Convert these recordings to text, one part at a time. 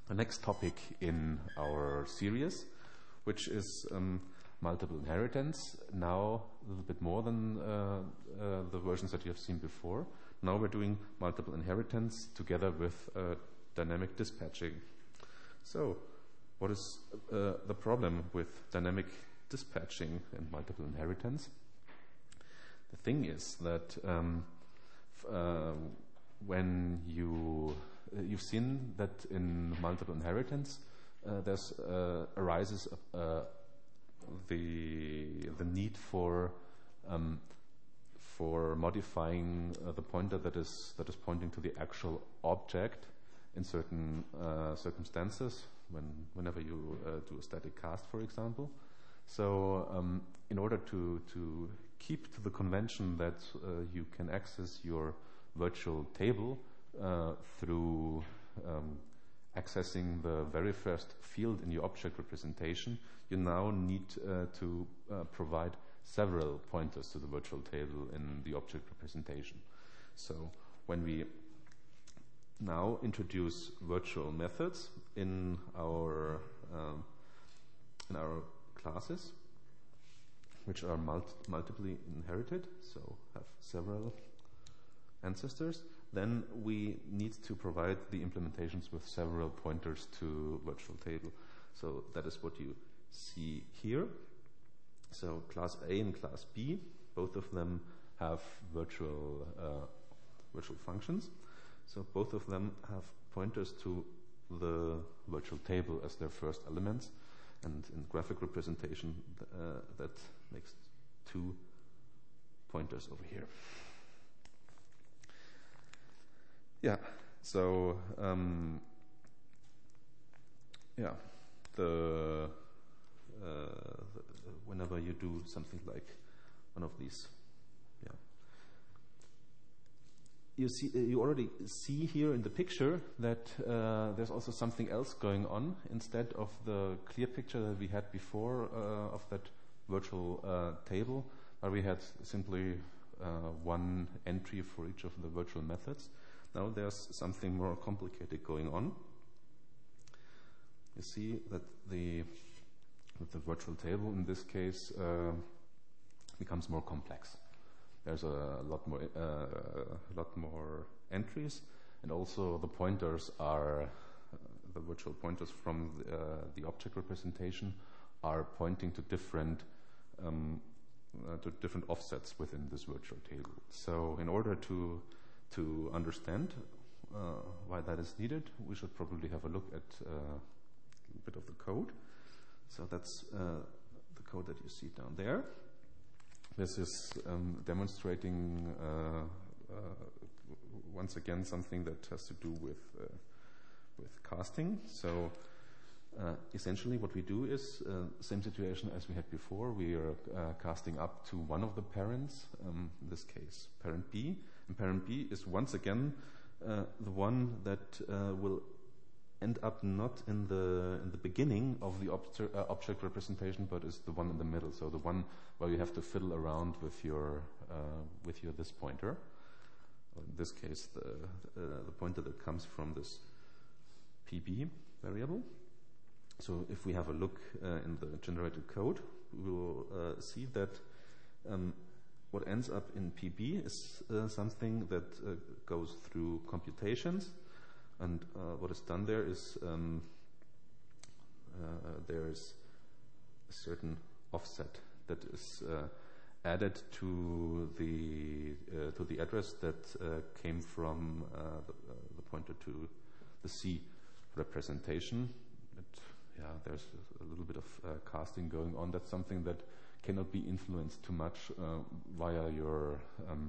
the next topic in our series, which is multiple inheritance. Now a little bit more than the versions that you have seen before. Now we're doing multiple inheritance together with dynamic dispatching. So, what is the problem with dynamic dispatching and multiple inheritance? The thing is that when you've seen that in multiple inheritance there's arises the need for modifying the pointer that is pointing to the actual object in certain circumstances, whenever you do a static cast, for example. So in order to keep to the convention that you can access your virtual table through accessing the very first field in your object representation, you now need to provide several pointers to the virtual table in the object representation. So when we now introduce virtual methods in our classes, which are multiply inherited, so have several ancestors, then we need to provide the implementations with several pointers to virtual table. So that is what you see here. So class A and class B, both of them have virtual functions. So both of them have pointers to the virtual table as their first elements, and in graphic representation that makes 2 pointers over here. Yeah, so whenever you do something like one of these, you already see here in the picture that there's also something else going on instead of the clear picture that we had before of that virtual table, where we had simply one entry for each of the virtual methods. Now there's something more complicated going on. You see that the virtual table in this case becomes more complex. There's a lot more entries, and also the pointers are the virtual pointers from the object representation are pointing to different offsets within this virtual table. So in order to understand why that is needed, we should probably have a look at a bit of the code. So that's the code that you see down there. This is demonstrating once again something that has to do with casting. So essentially what we do is same situation as we had before. We are casting up to one of the parents, in this case parent B. And parent B is once again the one that will end up not in the beginning of the object representation, but is the one in the middle. So the one where you have to fiddle around with your this pointer. Or in this case, the pointer that comes from this PB variable. So if we have a look in the generated code, we will see that what ends up in PB is something that goes through computations. And what is done there is there's a certain offset that is added to the address that came from the pointer to the C representation. There's a little bit of casting going on. That's something that cannot be influenced too much via your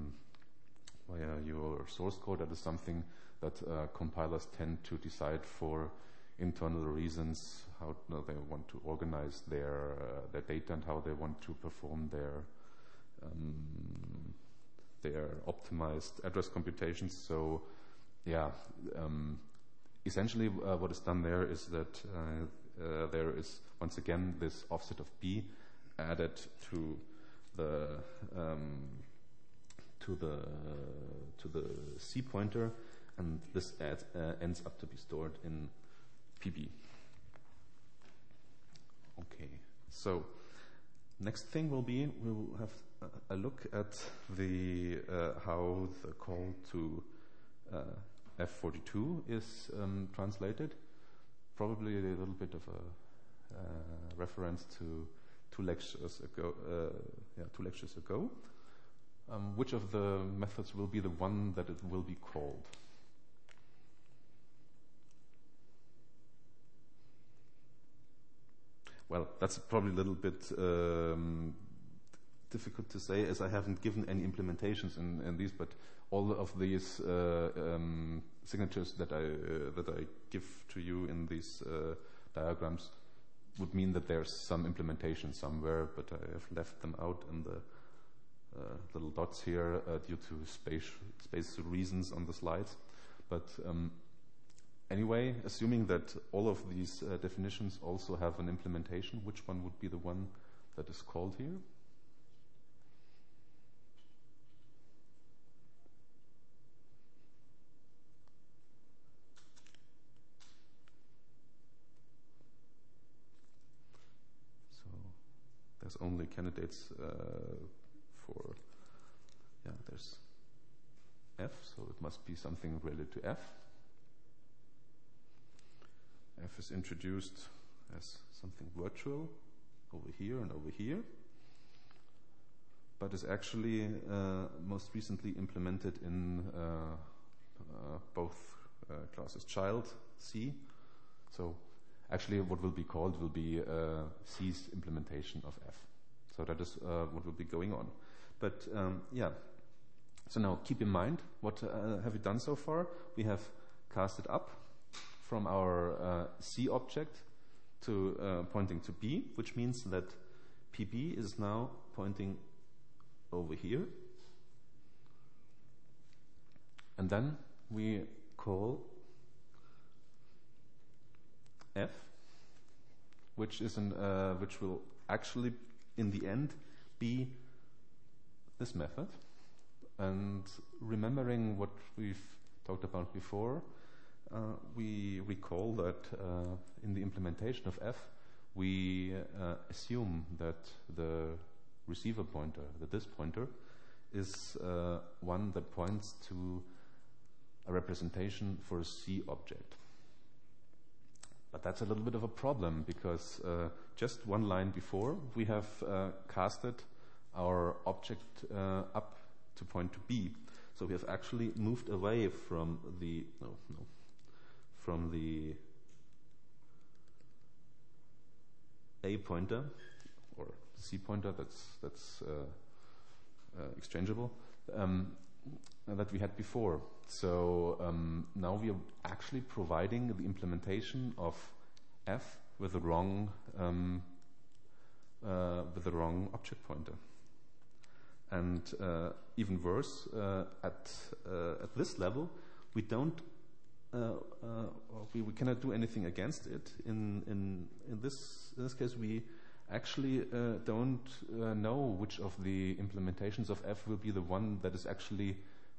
source code. That is something that compilers tend to decide for internal reasons, how they want to organize their data and how they want to perform their optimized address computations. So essentially what is done there is that there is once again this offset of B added to the C pointer, and this ends up to be stored in PB. Okay, so next thing will be we'll have a look at the how the call to F42 is translated. Probably a little bit of a reference to two lectures ago. Which of the methods will be the one that it will be called? Well, that's probably a little bit difficult to say, as I haven't given any implementations in these, but all of these signatures that I give to you in these diagrams would mean that there's some implementation somewhere, but I have left them out in the little dots here due to space reasons on the slides. But anyway, assuming that all of these definitions also have an implementation, which one would be the one that is called here? So there's only candidates for, there's F, so it must be something related to F. F is introduced as something virtual over here and over here, but is actually most recently implemented in both classes child, C. So actually what will be called will be C's implementation of F. So that is what will be going on. But so now keep in mind, what have we done so far? We have casted up from our C object to pointing to B, which means that PB is now pointing over here. And then we call F, which will actually in the end be this method. And remembering what we've talked about before, we recall that in the implementation of F, we assume that the receiver pointer, this pointer, is one that points to a representation for a C object. But that's a little bit of a problem, because just one line before, we have casted our object up to point to B. So we have actually moved away from the from the A pointer or the C pointer that's exchangeable that we had before. So now we are actually providing the implementation of F with the wrong object pointer. And even worse, at this level, we don't, we cannot do anything against it. In this case, we actually don't know which of the implementations of F will be the one that is actually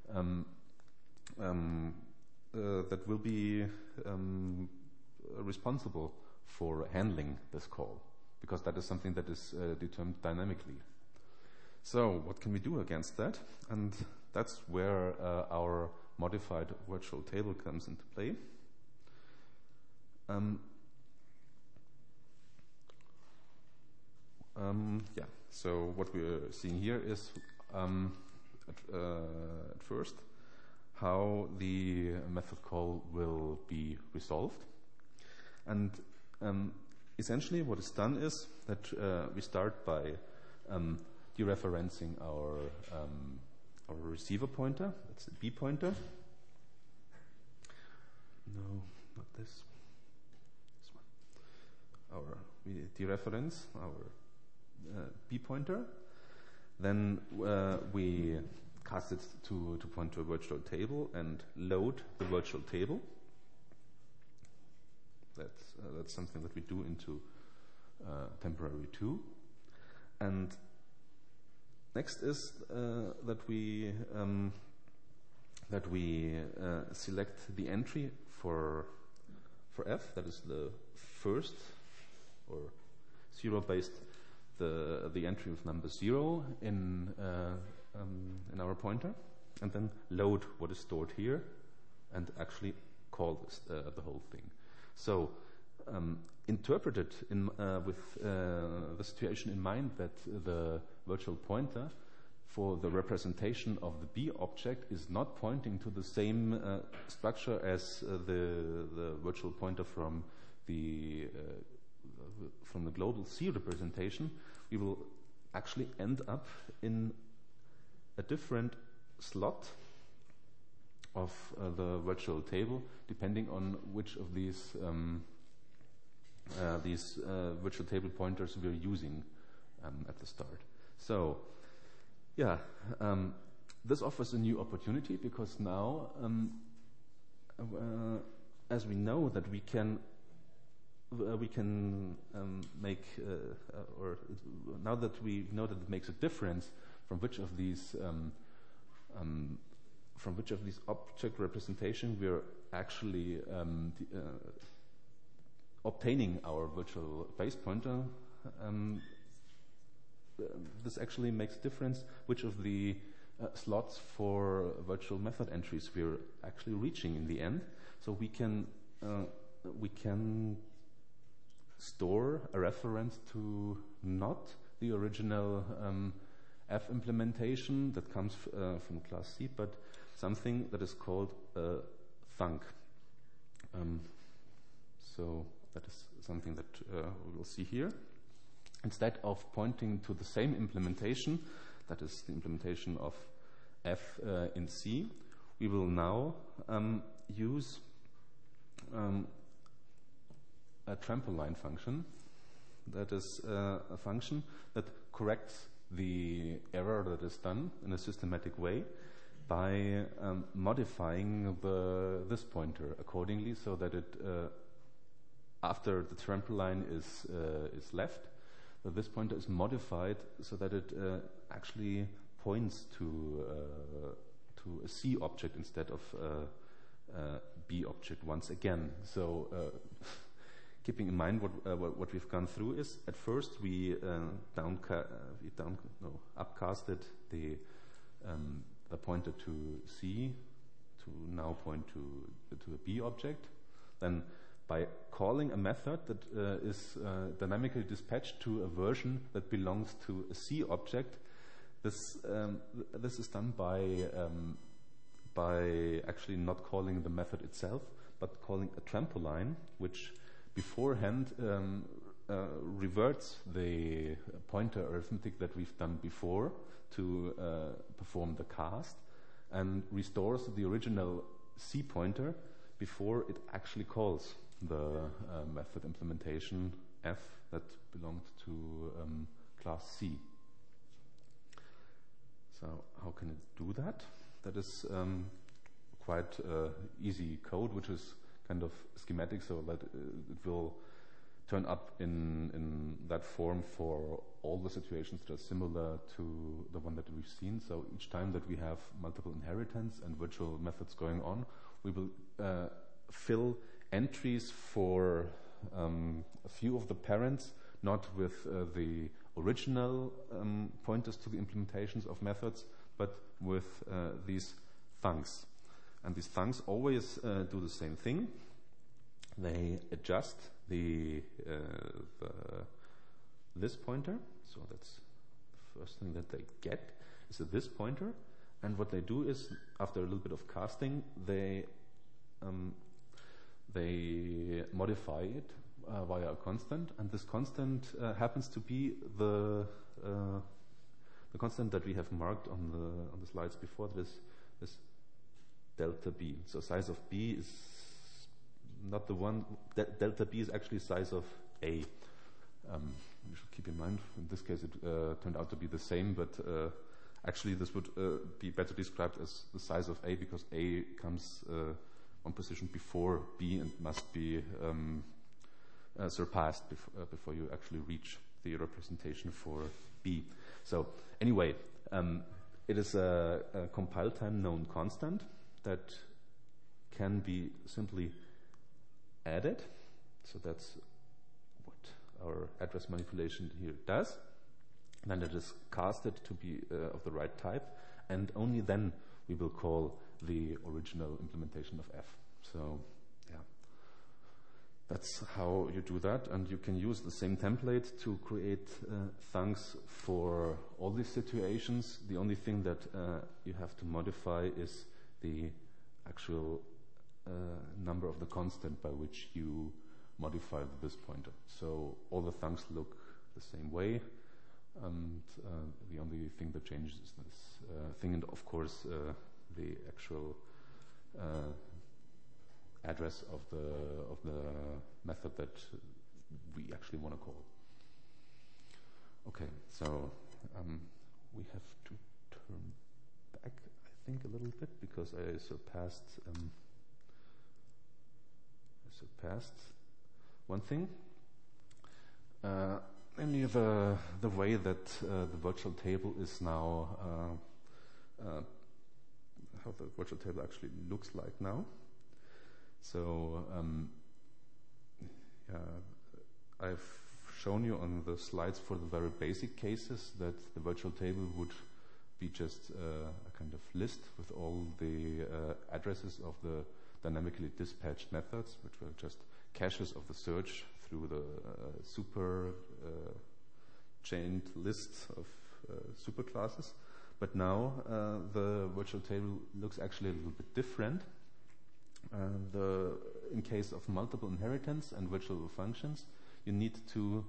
that will be responsible for handling this call, because that is something that is determined dynamically. So what can we do against that? And that's where our modified virtual table comes into play. So what we're seeing here is at first how the method call will be resolved. And essentially what is done is that we start by dereferencing our receiver pointer. That's the B pointer. No, not this. This one. We dereference our B pointer. Then we cast it to point to a virtual table and load the virtual table. That's something that we do into temporary 2. And next is that we select the entry for for f, that is the first, or 0 based the entry of number 0 in our pointer, and then load what is stored here, and actually call this, the whole thing. So interpreted with the situation in mind that the virtual pointer for the representation of the B object is not pointing to the same structure as the virtual pointer from the global C representation, we will actually end up in a different slot of the virtual table, depending on which of these virtual table pointers we're using at the start. So, yeah, this offers a new opportunity because now, as we know that we can make, or now that we know that it makes a difference from which of these object representation we're actually obtaining our virtual base pointer. This actually makes a difference which of the slots for virtual method entries we're actually reaching in the end. So we can store a reference to not the original F implementation that comes from class C, but something that is called a thunk. So that is something that we will see here. Instead of pointing to the same implementation, that is the implementation of F in C, we will now use a trampoline function. That is a function that corrects the error that is done in a systematic way by modifying this pointer accordingly, so that it after the trampoline is left, this pointer is modified so that it actually points to a C object instead of a B object once again. So keeping in mind what we've gone through is, at first we upcasted the pointer to C to now point to a B object. Then by calling a method that is dynamically dispatched to a version that belongs to a C object, this is done by actually not calling the method itself, but calling a trampoline, which beforehand reverts the pointer arithmetic that we've done before to perform the cast, and restores the original C pointer before it actually calls the method implementation F that belonged to class C. So how can it do that? That is quite easy code, which is kind of schematic, so that it will turn up in that form for all the situations that are similar to the one that we've seen. So each time that we have multiple inheritance and virtual methods going on, we will fill entries for a few of the parents, not with the original pointers to the implementations of methods, but with these thunks. And these thunks always do the same thing. They adjust this pointer. So that's the first thing that they get is this pointer. And what they do is, after a little bit of casting, they modify it via a constant, and this constant happens to be the constant that we have marked on the slides before. This delta B. So size of B is not the one. Delta B is actually size of A. You should keep in mind. In this case, it turned out to be the same, but actually this would be better described as the size of A, because A comes one position before B and must be surpassed before you actually reach the representation for B. So anyway, it is a compile time known constant that can be simply added. So that's what our address manipulation here does. Then it is casted to be of the right type, and only then we will call the original implementation of f. So, yeah, that's how you do that, and you can use the same template to create things for all these situations. The only thing that you have to modify is the actual number of the constant by which you modify the bis pointer. So all the things look the same way, and the only thing that changes is this thing, and of course the actual address of the method that we actually want to call. Okay, so we have to turn back, I think, a little bit because I surpassed one thing, namely the way that the virtual table is now, how the virtual table actually looks like now. So I've shown you on the slides for the very basic cases that the virtual table would be just a kind of list with all the addresses of the dynamically dispatched methods, which were just caches of the search through the super chained list of superclasses. But now the virtual table looks actually a little bit different. In case of multiple inheritance and virtual functions, you need to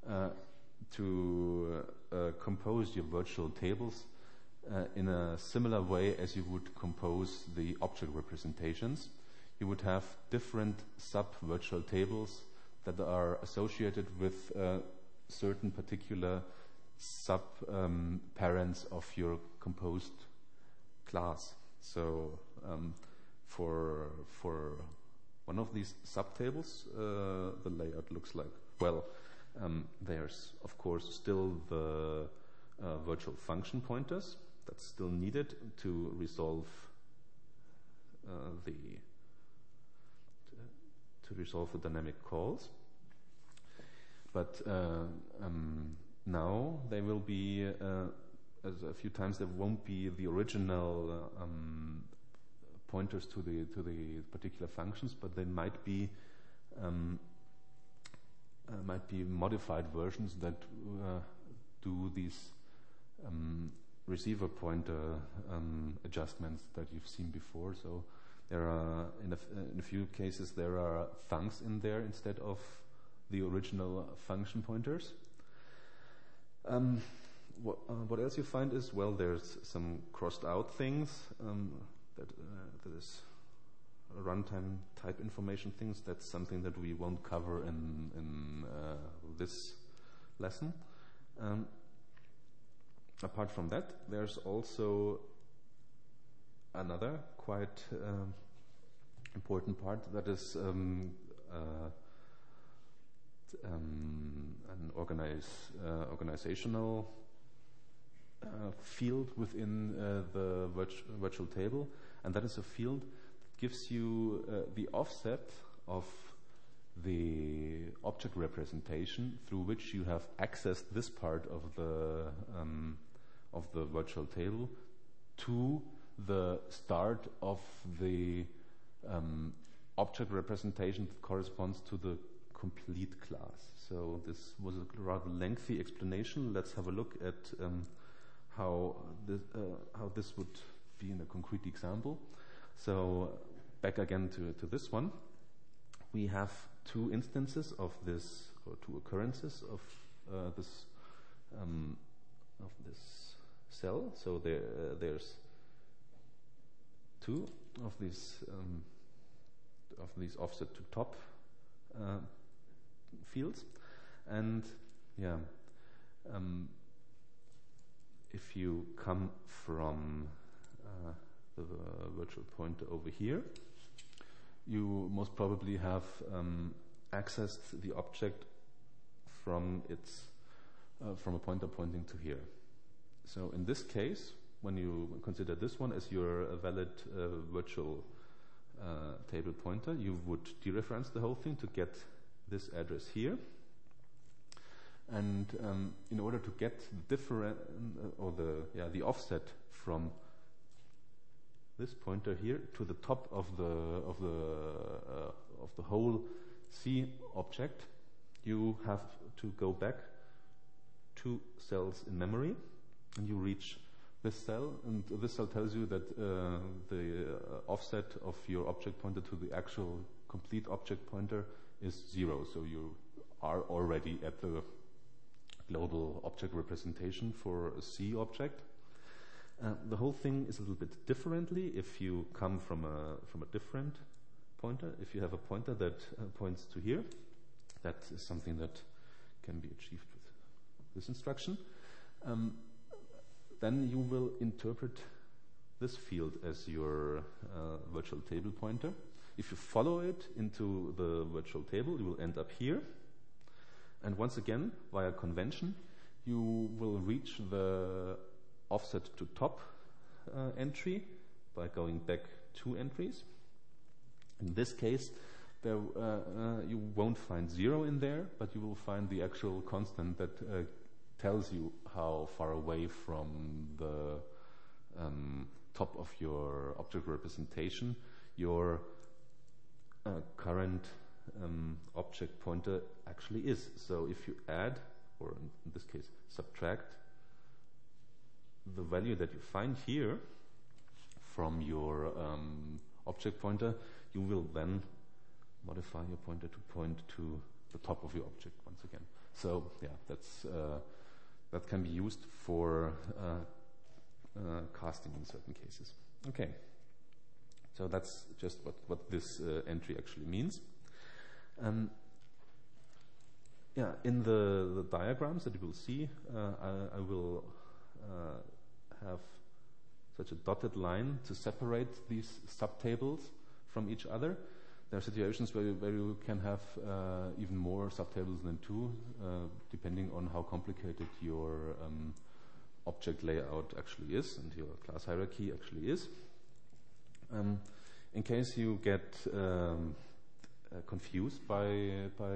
compose your virtual tables in a similar way as you would compose the object representations. You would have different sub-virtual tables that are associated with certain particular sub-parents of your composed class. So for one of these subtables, the layout looks like, well, there's of course still the virtual function pointers that's still needed to resolve the dynamic calls. But now they will be, as a few times, there won't be the original pointers to the particular functions, but they might be modified versions that do these receiver pointer adjustments that you've seen before. So there are in a few cases there are funcs in there instead of the original function pointers. What else you find is, well, there's some crossed out things that is runtime type information things. That's something that we won't cover in this lesson. Apart from that, there's also another quite important part that is an organizational field within the virtual table, and that is a field that gives you the offset of the object representation through which you have accessed this part of the virtual table to the start of the object representation that corresponds to the complete class. So this was a rather lengthy explanation. Let's have a look at how this would be in a concrete example. So back again to this one. We have two instances of this, or two occurrences of this cell. So there's two of these offset to top fields, and if you come from the virtual pointer over here, you most probably have accessed the object from a pointer pointing to here. So in this case, when you consider this one as your valid virtual table pointer, you would dereference the whole thing to get this address here. And in order to get the offset from this pointer here to the top of the whole C object, you have to go back 2 cells in memory, and you reach this cell, and this cell tells you that the offset of your object pointer to the actual complete object pointer is 0. So you are already at the global object representation for a C object. The whole thing is a little bit differently if you come from a different pointer. If you have a pointer that points to here, that is something that can be achieved with this instruction. Then you will interpret this field as your virtual table pointer. If you follow it into the virtual table, you will end up here. And once again, via convention, you will reach the offset to top entry by going back 2 entries. In this case, you won't find 0 in there, but you will find the actual constant that tells you how far away from the top of your object representation your current object pointer actually is. So if you add, or in this case subtract, the value that you find here from your object pointer, you will then modify your pointer to point to the top of your object once again. So yeah, that can be used for casting in certain cases. Okay, so that's just what this entry actually means. In the diagrams that you will see, I will have such a dotted line to separate these subtables from each other. There are situations where you can have even more subtables than 2, depending on how complicated your object layout actually is and your class hierarchy actually is. In case you get confused by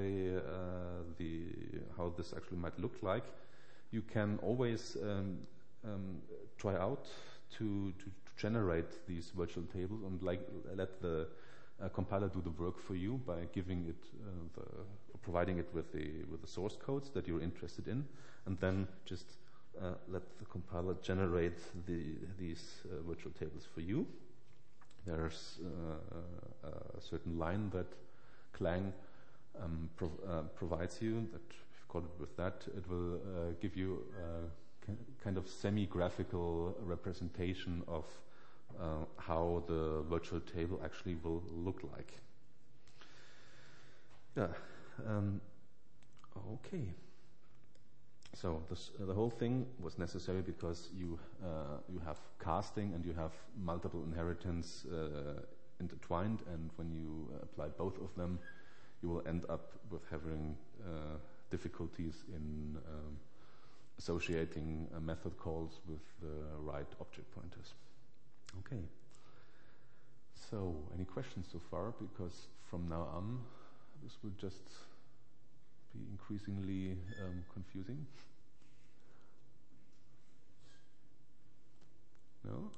how this actually might look like, you can always try out to generate these virtual tables and let the compiler do the work for you by giving it providing it with the source codes that you're interested in, and then just let the compiler generate these virtual tables for you. There's a certain line that Clang provides you that, if you call it with that, it will give you a kind of semi-graphical representation of how the virtual table actually will look like. Yeah. Okay. So the whole thing was necessary because you have casting and you have multiple inheritance intertwined, and when you apply both of them, you will end up with having difficulties in associating method calls with the right object pointers. Okay. So, any questions so far? Because from now on, this will just be increasingly confusing. No?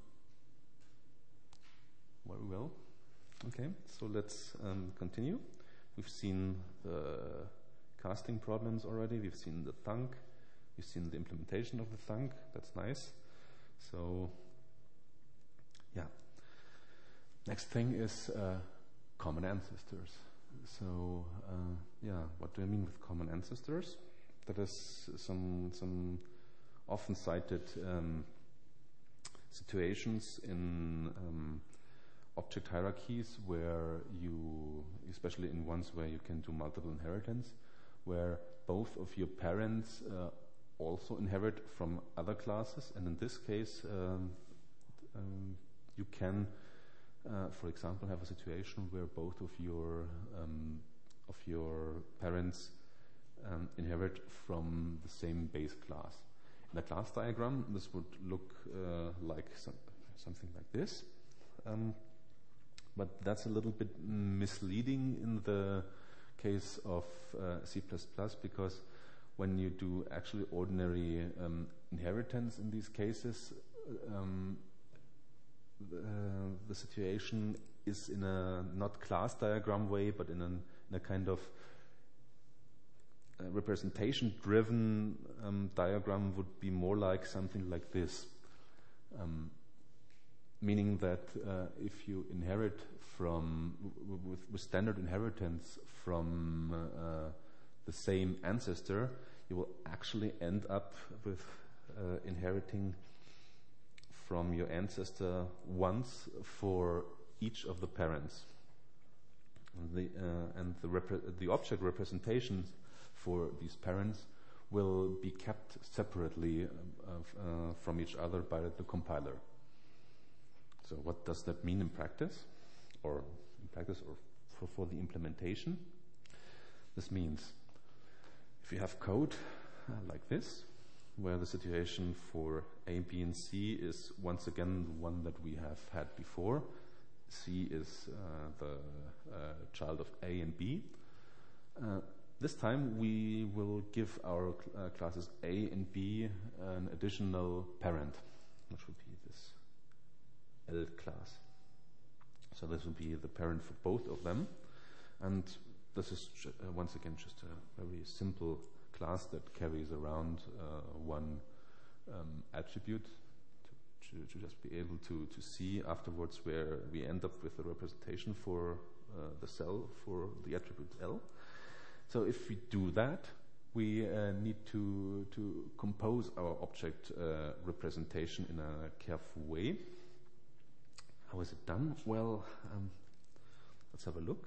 Very well. Okay, so let's continue. We've seen the casting problems already. We've seen the thunk. We've seen the implementation of the thunk. That's nice. So, yeah. Next thing is common ancestors. So, what do I mean with common ancestors? That is some often cited situations in object hierarchies where you, especially in ones where you can do multiple inheritance, where both of your parents also inherit from other classes, and in this case you can for example have a situation where both of your parents inherit from the same base class. In a class diagram, this would look like something like this. But that's a little bit misleading in the case of C++, because when you do actually ordinary inheritance in these cases, the situation is in a not class diagram way, but in a kind of representation-driven diagram would be more like something like this. Meaning that if you inherit with standard inheritance from the same ancestor, you will actually end up with inheriting from your ancestor once for each of the parents. The object representations for these parents will be kept separately from each other by the compiler. So what does that mean in practice, or for the implementation? This means if you have code like this, where the situation for A, B, and C is once again the one that we have had before. C is the child of A and B. This time we will give our classes A and B an additional parent, which would be this L class. So this will be the parent for both of them. And this is once again just a very simple class that carries around one attribute to just be able to see afterwards where we end up with the representation for the cell for the attribute L. So if we do that, we need to compose our object representation in a careful way. How is it done? Well, let's have a look.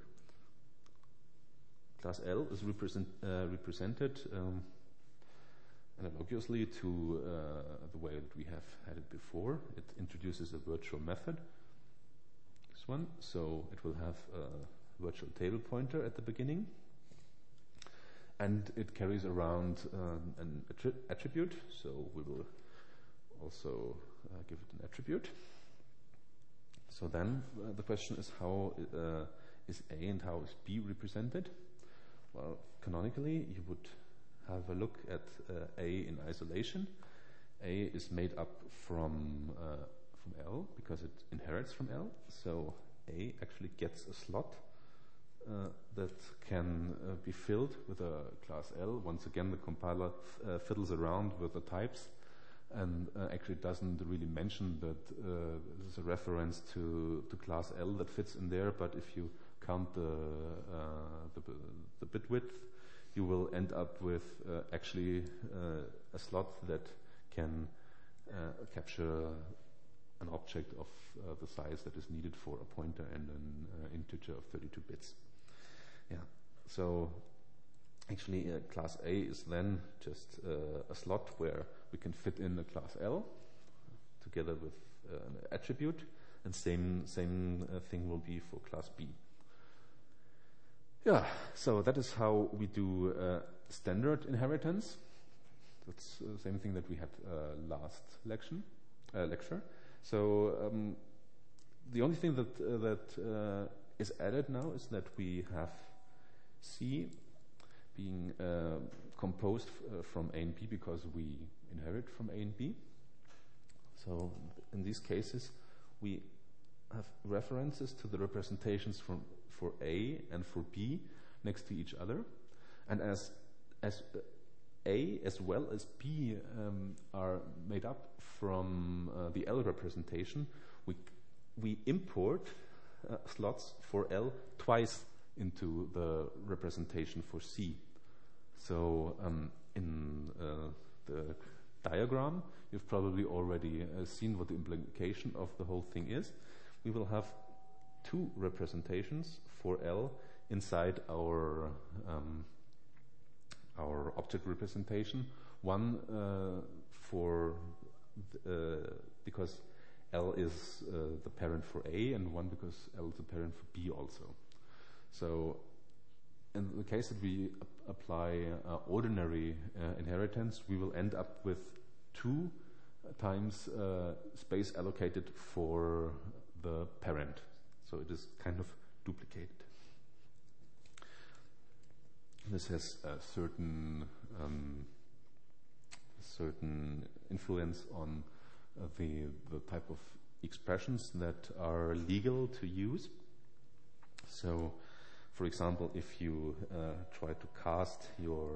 Class L is represented analogously to the way that we have had it before. It introduces a virtual method, this one. So it will have a virtual table pointer at the beginning. And it carries around an attribute, so we will also give it an attribute. So then the question is, how is A and how is B represented? Well, canonically, you would have a look at A in isolation. A is made up from L because it inherits from L. So A actually gets a slot that can be filled with a class L. Once again, the compiler fiddles around with the types and actually doesn't really mention that this is a reference to class L that fits in there. But if you count the bit width, you will end up with actually a slot that can capture an object of the size that is needed for a pointer and an integer of 32 bits. Yeah, so actually class A is then just a slot where we can fit in a class L together with an attribute, and same thing will be for class B. Yeah, so that is how we do standard inheritance. That's the same thing that we had last lecture. So the only thing that is added now is that we have C being composed from A and B because we inherit from A and B. So in these cases, we have references to the representations for A and for B next to each other, and as A as well as B are made up from the L representation, we import slots for L twice into the representation for C. So in the diagram, you've probably already seen what the implication of the whole thing is. We will have two representations for L inside our object representation. One because L is the parent for A, and one because L is the parent for B also. So in the case that we apply ordinary inheritance, we will end up with 2 times space allocated for the parent. So it is kind of duplicated. This has a certain influence on the type of expressions that are legal to use. So, for example, if you try to cast your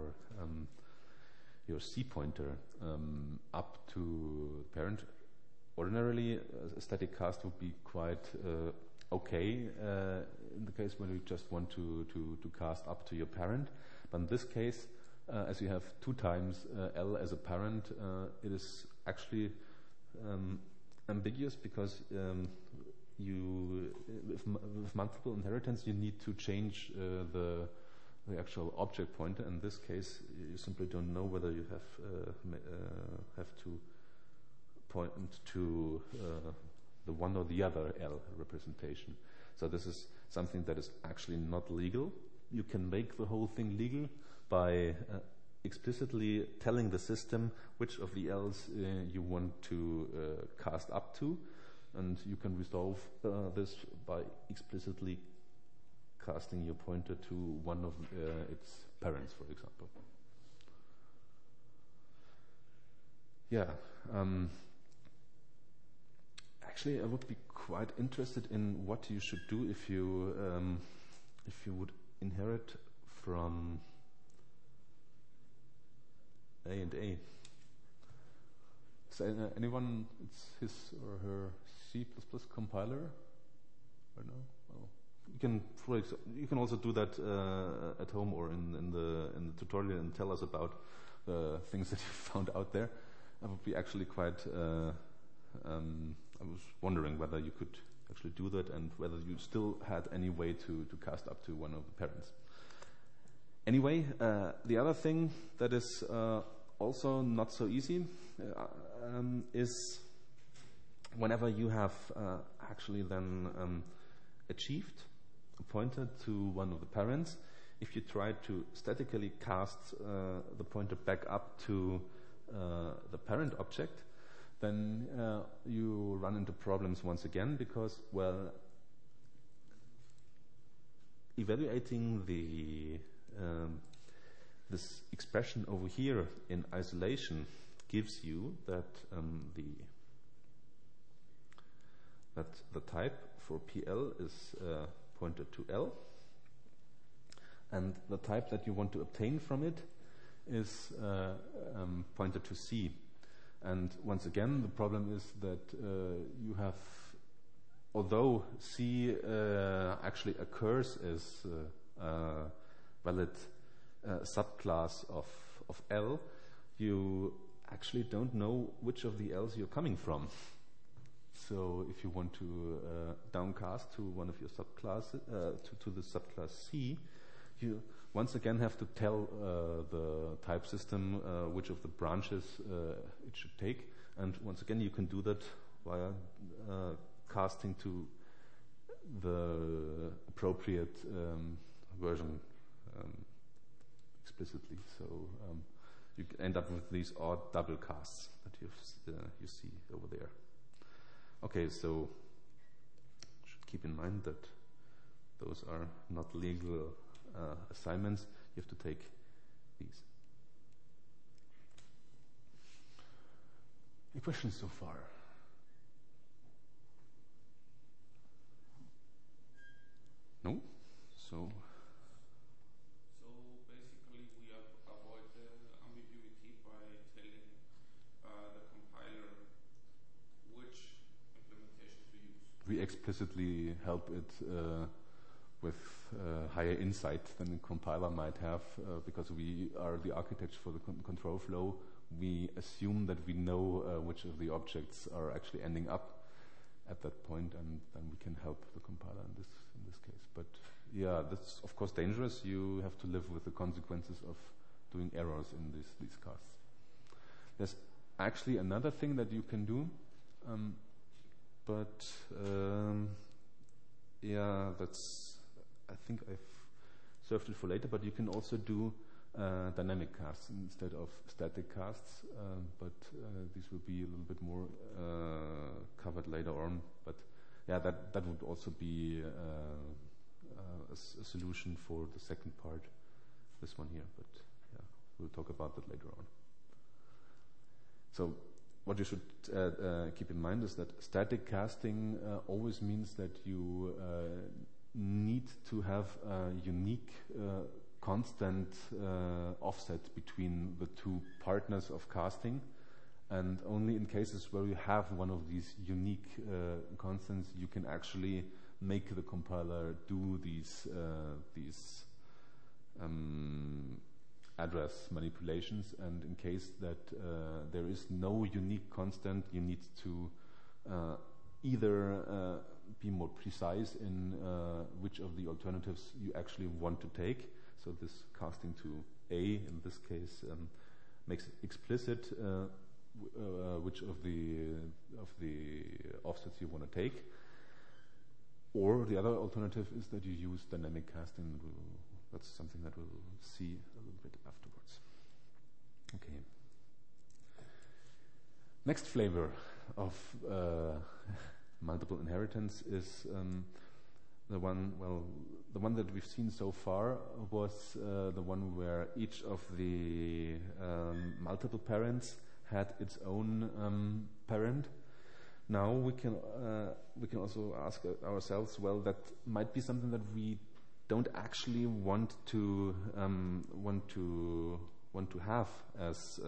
C pointer up to the parent, ordinarily a static cast would be quite okay in the case when you just want to cast up to your parent. But in this case, as you have 2 times L as a parent, it is actually ambiguous, because with multiple inheritance you need to change the actual object pointer. In this case, you simply don't know whether you have to point to the one or the other L representation. So this is something that is actually not legal. You can make the whole thing legal by explicitly telling the system which of the L's you want to cast up to, and you can resolve this by explicitly casting your pointer to one of its parents, for example. Yeah. Actually, I would be quite interested in what you should do if you would inherit from A and A. Is anyone, it's his or her C++ compiler? Or no? Well, you can also do that at home or in the tutorial and tell us about the things that you found out there. I would be actually quite. I was wondering whether you could actually do that and whether you still had any way to cast up to one of the parents. Anyway, the other thing that is also not so easy is whenever you have actually then achieved a pointer to one of the parents, if you try to statically cast the pointer back up to the parent object, then you run into problems once again, because, well, evaluating this expression over here in isolation gives you that the type for PL is pointed to L, and the type that you want to obtain from it is pointed to C. And once again, the problem is that you have, although C actually occurs as a valid subclass of L, you actually don't know which of the L's you're coming from. So if you want to downcast to one of your subclasses, to the subclass C, you once again have to tell the type system which of the branches it should take, and once again you can do that via casting to the appropriate version explicitly. So you end up with these odd double casts that you see over there. Okay, so should keep in mind that those are not legal assignments. You have to take these. Any questions so far? No? So basically we avoid the ambiguity by telling the compiler which implementation to use. we explicitly help it with higher insight than a compiler might have, because we are the architects for the control flow. We assume that we know which of the objects are actually ending up at that point, and then we can help the compiler in this case. But yeah, that's of course dangerous. You have to live with the consequences of doing errors in these casts. There's actually another thing that you can do, but yeah, that's, I think I've served it for later, but you can also do dynamic casts instead of static casts, but these will be a little bit more covered later on. But yeah, that would also be a solution for the second part, this one here. But yeah, we'll talk about that later on. So what you should keep in mind is that static casting always means that you need to have a unique constant offset between the two partners of casting, and only in cases where you have one of these unique constants, you can actually make the compiler do these address manipulations. And in case that there is no unique constant, you need to either be more precise in which of the alternatives you actually want to take. So this casting to A in this case makes it explicit which of the offsets you want to take. Or the other alternative is that you use dynamic casting. That's something that we'll see a little bit afterwards. Okay. Next flavor of multiple inheritance is the one that we've seen so far was the one where each of the multiple parents had its own parent. Now we can also ask ourselves, well, that might be something that we don't actually want to have as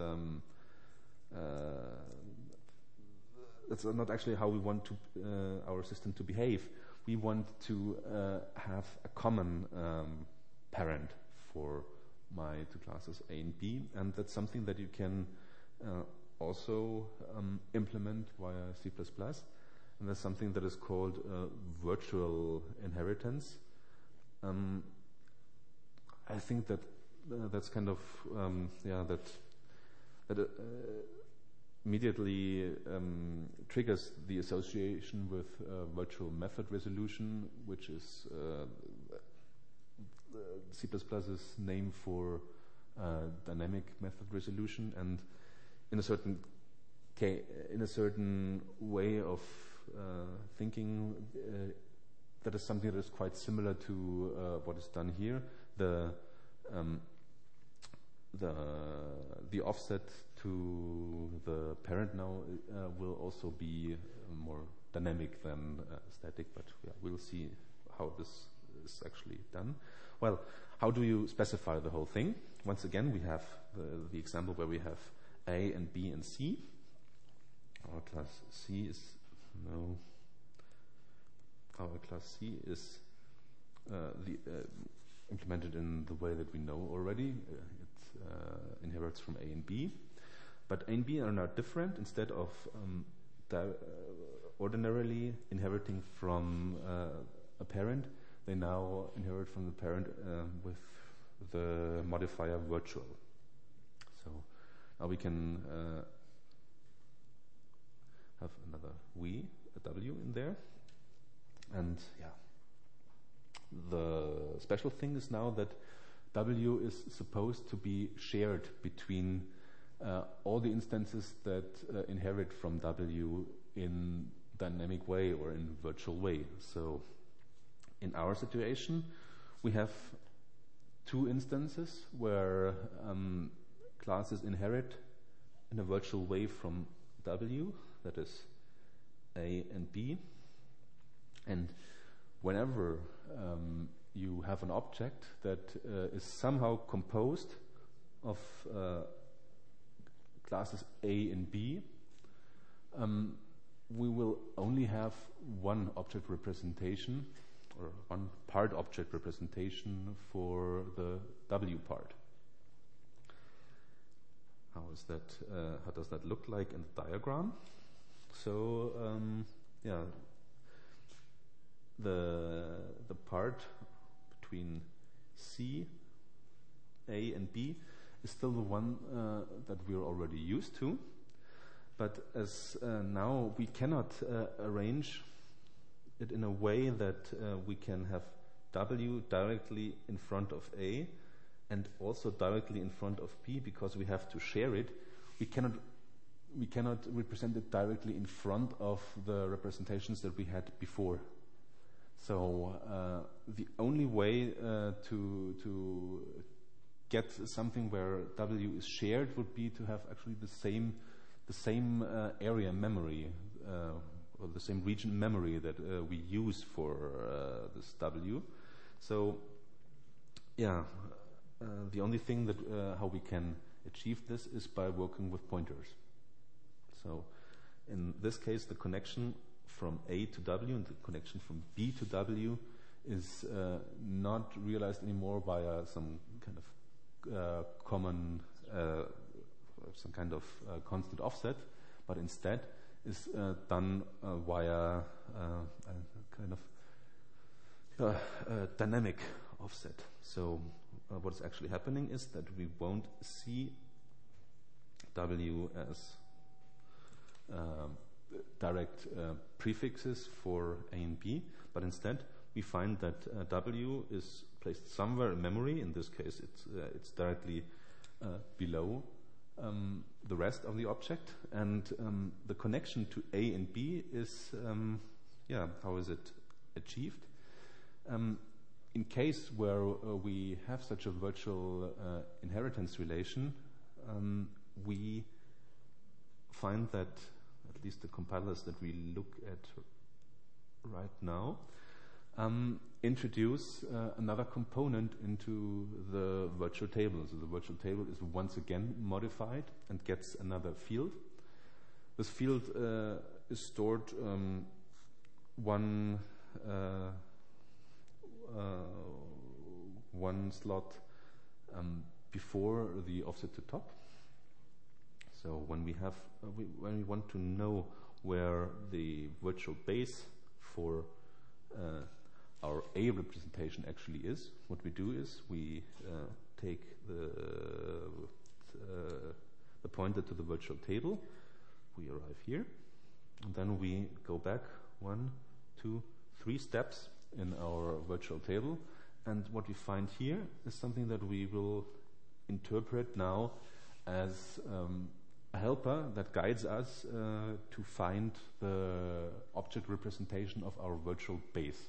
that's not actually how we want to our system to behave. We want to have a common parent for my two classes A and B, and that's something that you can also implement via C++, and that's something that is called virtual inheritance. I think that that's kind of that immediately triggers the association with virtual method resolution, which is C++'s name for dynamic method resolution, and in a certain way of thinking, that is something that is quite similar to what is done here. The offset to the parent now will also be more dynamic than static, but yeah, we'll see how this is actually done. Well, how do you specify the whole thing? Once again, we have the example where we have A and B and C. Our class C is implemented in the way that we know already. It inherits from A and B, but A and B are now different. Instead of ordinarily inheriting from a parent, they now inherit from the parent with the modifier virtual. So now we can have another a W in there. And yeah, the special thing is now that W is supposed to be shared between all the instances that inherit from W in dynamic way or in virtual way. So in our situation, we have two instances where classes inherit in a virtual way from W, that is A and B. And whenever you have an object that is somehow composed of classes A and B, we will only have one object representation or one part object representation for the W part. How does that look like in the diagram? So the part between C, A and B is still the one that we're already used to, but as now we cannot arrange it in a way that we can have W directly in front of A and also directly in front of B, because we have to share it. We cannot we cannot represent it directly in front of the representations that we had before. So the only way to get something where W is shared would be to have actually the same area memory or the same region memory that we use for this W. So yeah, the only thing that how we can achieve this is by working with pointers. So in this case, the connection from A to W and the connection from B to W is not realized anymore via some kind of common, some kind of constant offset, but instead is done via a kind of dynamic offset. So what's actually happening is that we won't see W as direct prefixes for A and B, but instead we find that W is placed somewhere in memory. In this case, it's directly below the rest of the object, and the connection to A and B is, how is it achieved? In case where we have such a virtual inheritance relation, we find that at least the compilers that we look at right now introduce another component into the virtual table. So the virtual table is once again modified and gets another field. This field is stored one slot before the offset to top. So when we have when we want to know where the virtual base for our A representation actually is, what we do is we take the pointer to the virtual table. We arrive here, and then we go back 1, 2, 3 steps in our virtual table, and what we find here is something that we will interpret now as a helper that guides us to find the object representation of our virtual base.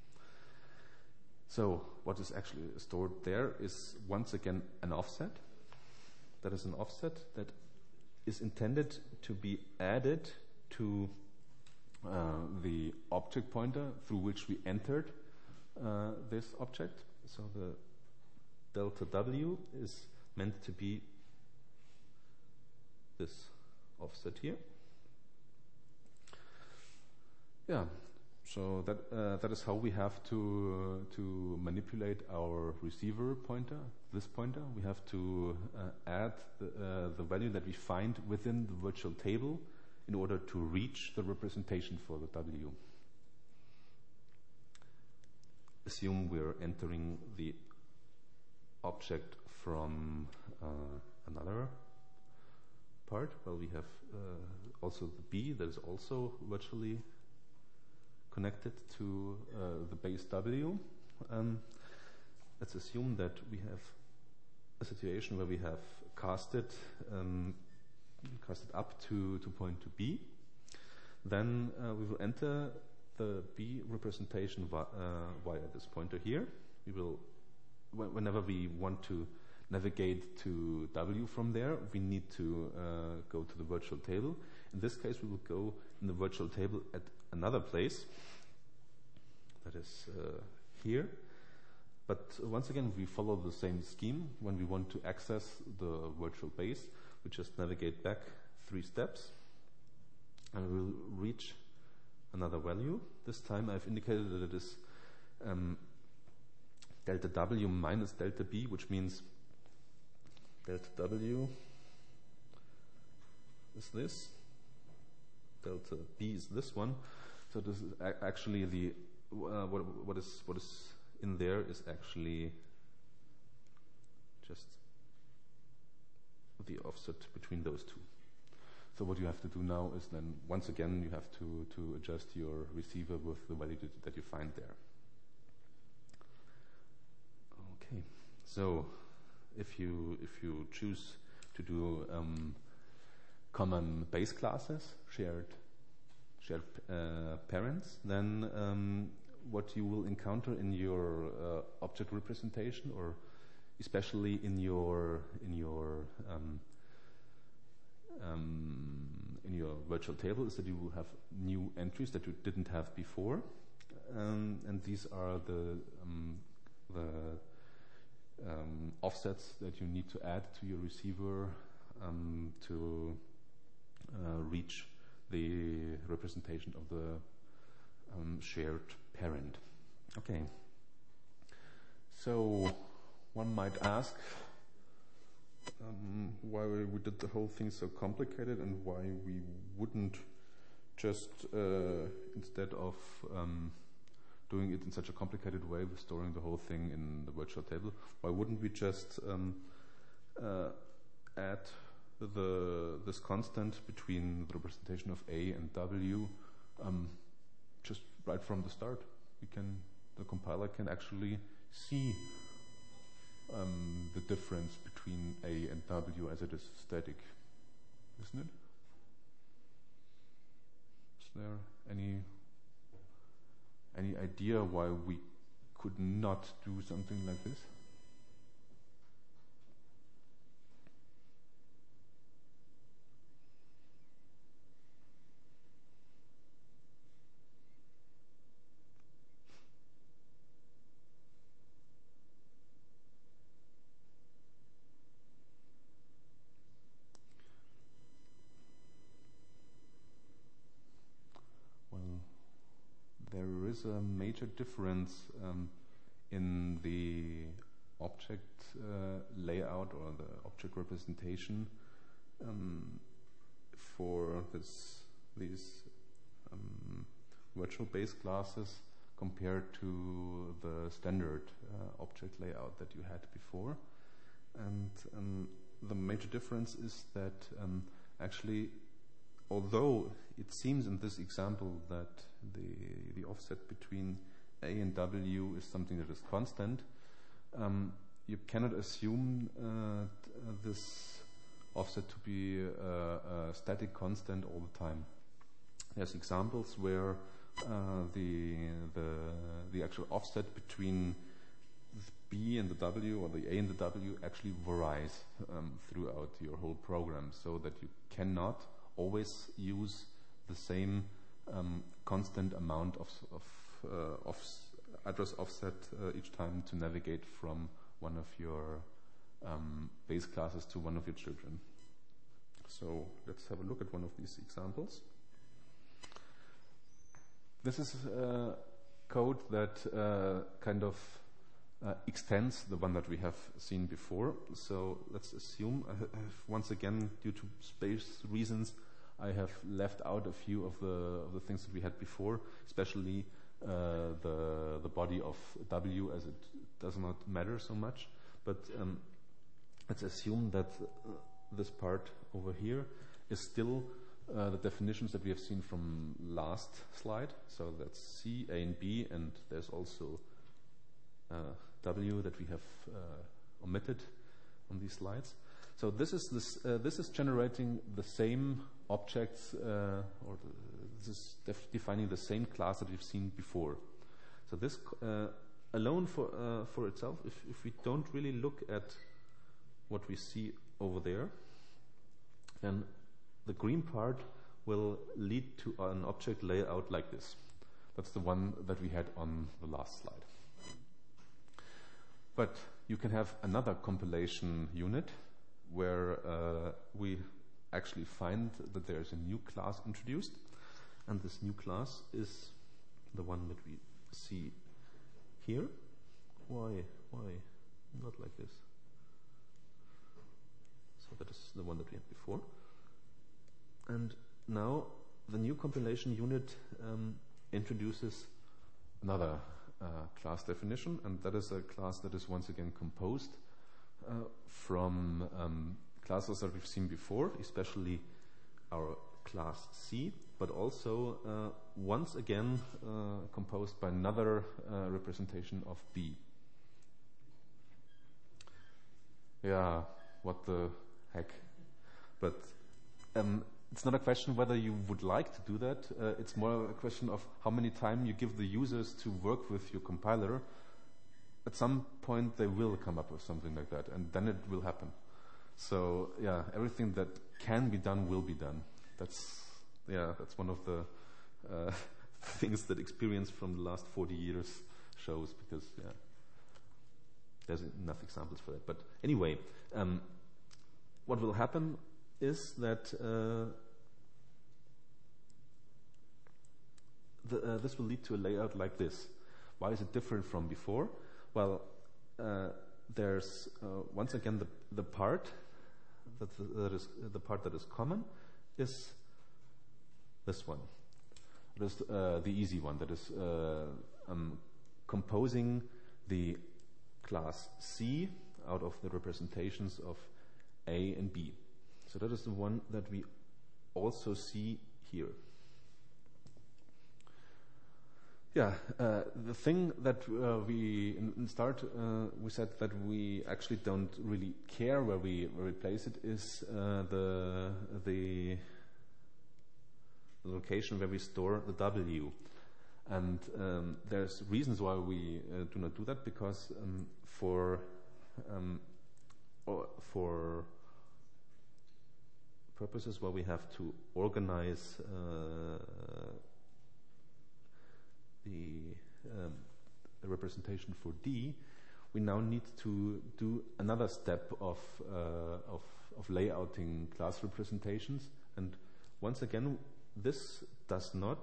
So what is actually stored there is once again an offset. That is an offset that is intended to be added to the object pointer through which we entered this object. So the delta W is meant to be this offset here. Yeah, so that is how we have to manipulate our receiver pointer, this pointer. We have to add the value that we find within the virtual table in order to reach the representation for the W. Assume we're entering the object from another part. Well, we have also the B that is also virtually connected to the base W. Let's assume that we have a situation where we have casted up to point to B. Then we will enter the B representation via this pointer here. We will, whenever we want to navigate to W from there, we need to go to the virtual table. In this case, we will go in the virtual table at another place, that is here. But once again, we follow the same scheme. When we want to access the virtual base, we just navigate back 3 steps, and we will reach another value. This time I've indicated that it is delta W minus delta B, which means delta W is this, delta B is this one. So this is actually the what is in there is actually just the offset between those two. So what you have to do now is then once again you have to adjust your receiver with the value that you find there. Okay, so if you choose to do common base classes, shared parents, then what you will encounter in your object representation, or especially in your virtual table, is that you will have new entries that you didn't have before, and these are the offsets that you need to add to your receiver to reach the representation of the shared parent. Okay. So one might ask why we did the whole thing so complicated, and why we wouldn't just instead of doing it in such a complicated way with storing the whole thing in the virtual table, why wouldn't we just add this constant between the representation of A and W just right from the start? The compiler can actually see the difference between A and W as it is static, isn't it? Is there any idea why we could not do something like this? There is a major difference in the object layout or the object representation for these virtual base classes compared to the standard object layout that you had before. And the major difference is that actually, although it seems in this example that the offset between A and W is something that is constant, you cannot assume this offset to be a static constant all the time. There's examples where the actual offset between the B and the W, or the A and the W, actually varies throughout your whole program, so that you cannot always use the same constant amount of address offset each time to navigate from one of your base classes to one of your children. So let's have a look at one of these examples. This is code that kind of extends the one that we have seen before. So let's assume, once again, due to space reasons, I have left out a few of the things that we had before, especially the body of W, as it does not matter so much. But let's assume that this part over here is still the definitions that we have seen from last slide. So that's C, A, and B, and there's also W that we have omitted on these slides. So this is generating the same objects, this is defining the same class that we've seen before. So this alone for itself, if we don't really look at what we see over there, then the green part will lead to an object layout like this. That's the one that we had on the last slide. But you can have another compilation unit where we actually find that there is a new class introduced, and this new class is the one that we see here. Why not like this? So that is the one that we had before. And now the new compilation unit introduces another class definition, and that is a class that is once again composed from classes that we've seen before, especially our class C, but also once again composed by another representation of B. Yeah, what the heck? But it's not a question whether you would like to do that. It's more a question of how many time you give the users to work with your compiler. At some point, they will come up with something like that, and then it will happen. So yeah, everything that can be done will be done. That's one of the things that experience from the last 40 years shows, because there's enough examples for that. But anyway, what will happen is that this will lead to a layout like this. Why is it different from before? Well, there's once again the part that is common is this one. It is the easy one. That is composing the class C out of the representations of A and B. So that is the one that we also see here. Yeah, the thing that we in start we said that we actually don't really care where we place it is the location where we store the W, and there's reasons why we do not do that, because for purposes where we have to organize the representation for D, we now need to do another step of layouting class representations. And once again, this does not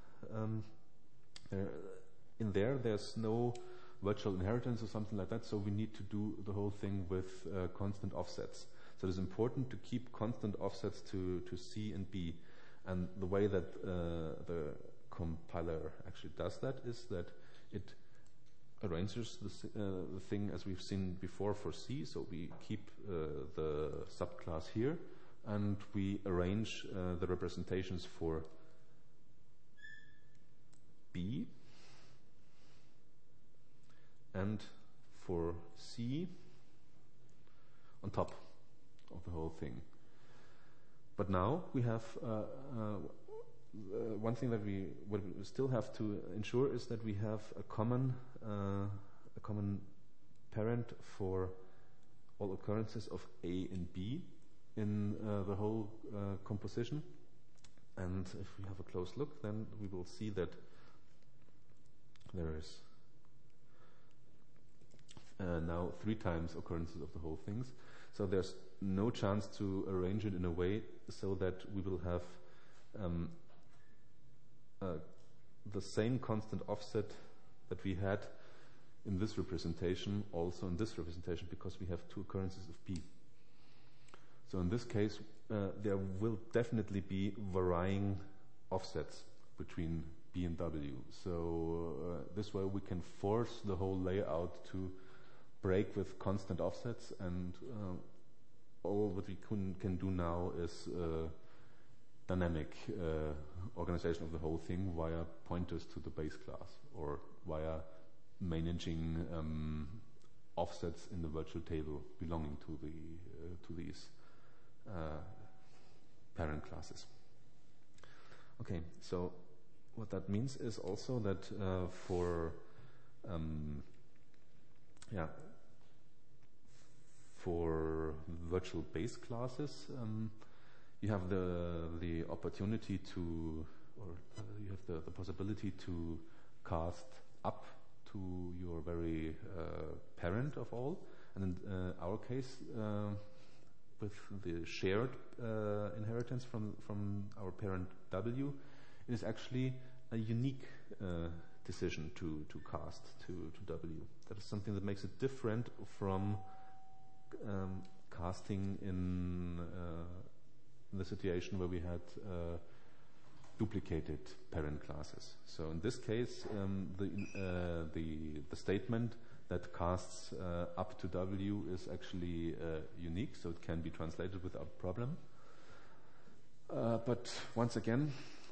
there's no virtual inheritance or something like that, so we need to do the whole thing with constant offsets. So it is important to keep constant offsets to C and B, and the way that the compiler actually does that is that it arranges the thing as we've seen before for C. So we keep the subclass here, and we arrange the representations for B and for C on top of the whole thing. But now we have one thing that we still have to ensure is that we have a common parent for all occurrences of A and B in the whole composition. And if we have a close look, then we will see that there is now 3 times occurrences of the whole things. So there's no chance to arrange it in a way so that we will have the same constant offset that we had in this representation also in this representation, because we have 2 occurrences of B. So in this case, there will definitely be varying offsets between B and W. So this way we can force the whole layout to break with constant offsets, and all what we can do now is dynamic organization of the whole thing via pointers to the base class, or via managing offsets in the virtual table belonging to these parent classes. Okay, so what that means is also that for virtual base classes, you have the opportunity to, or you have the possibility to cast up to your very parent of all. And in our case, with the shared inheritance from our parent W, it is actually a unique decision to cast to W. That is something that makes it different from casting in the situation where we had duplicated parent classes. So in this case, the statement that casts up to W is actually unique, so it can be translated without problem. But once again,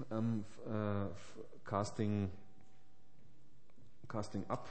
casting up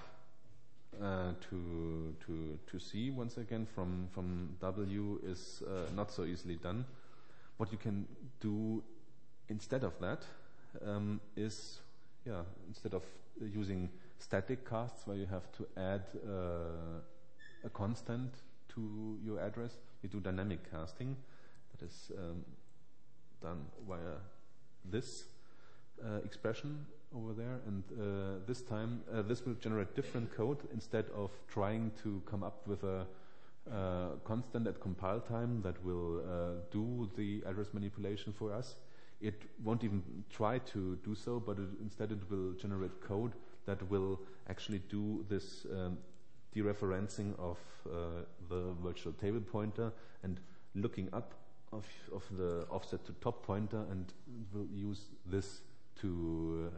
to C once again from W is not so easily done, what you can do instead of that is, instead of using static casts where you have to add a constant to your address, you do dynamic casting. That is done via this expression over there, and this time this will generate different code. Instead of trying to come up with a constant at compile time that will do the address manipulation for us, it won't even try to do so, but instead it will generate code that will actually do this dereferencing of the virtual table pointer and looking up of the offset to top pointer, and will use this to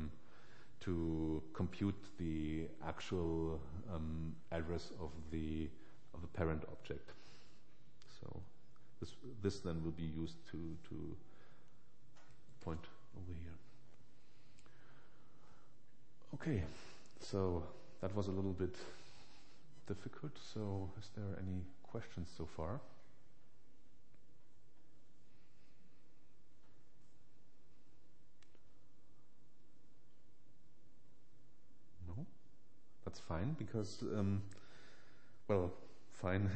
compute the actual address of the parent object. So this then will be used to point over here. Okay, so that was a little bit difficult. So is there any questions so far? No? That's fine, because fine.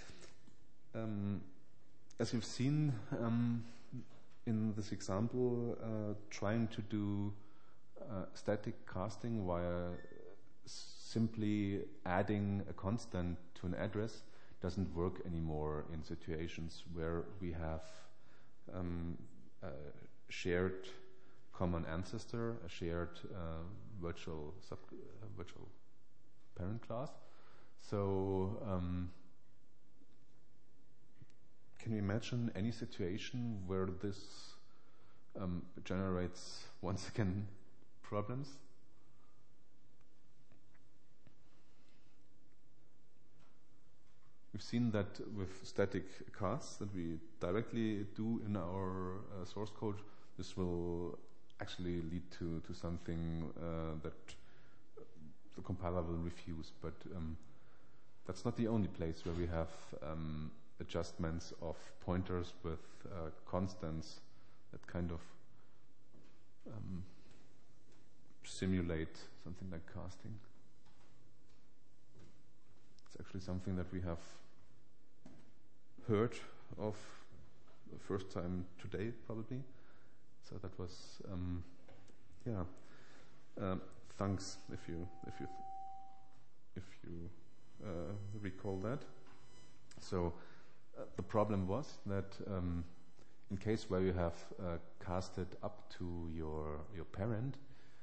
As you've seen in this example, trying to do static casting via simply adding a constant to an address doesn't work anymore in situations where we have a shared common ancestor, a shared virtual parent class. So can you imagine any situation where this generates, once again, problems? We've seen that with static casts that we directly do in our source code. This will actually lead to something that the compiler will refuse, but that's not the only place where we have adjustments of pointers with constants that kind of simulate something like casting. It's actually something that we have heard of the first time today, probably. So that was, thanks if you recall that. So the problem was that in case where you have casted up to your parent,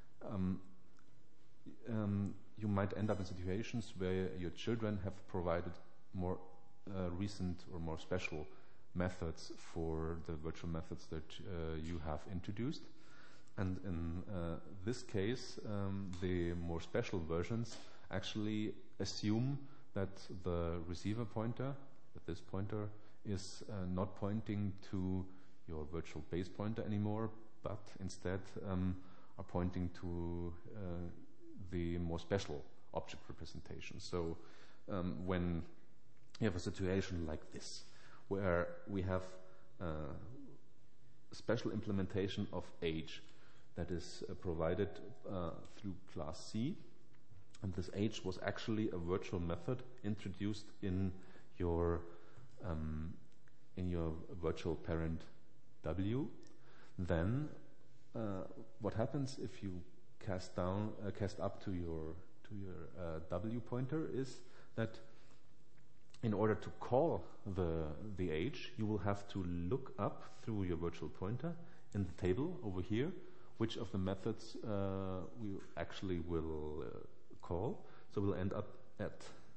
you might end up in situations where your children have provided more recent or more special methods for the virtual methods that you have introduced. And in this case, the more special versions actually assume that the receiver pointer, that this pointer is not pointing to your virtual base pointer anymore, but instead are pointing to the more special object representation. So when you have a situation like this, where we have a special implementation of age that is provided through class C, and this age was actually a virtual method introduced in your virtual parent W, then what happens if you cast up to your W pointer is that in order to call the age, you will have to look up through your virtual pointer in the table over here which of the methods we actually will call. So we'll end up at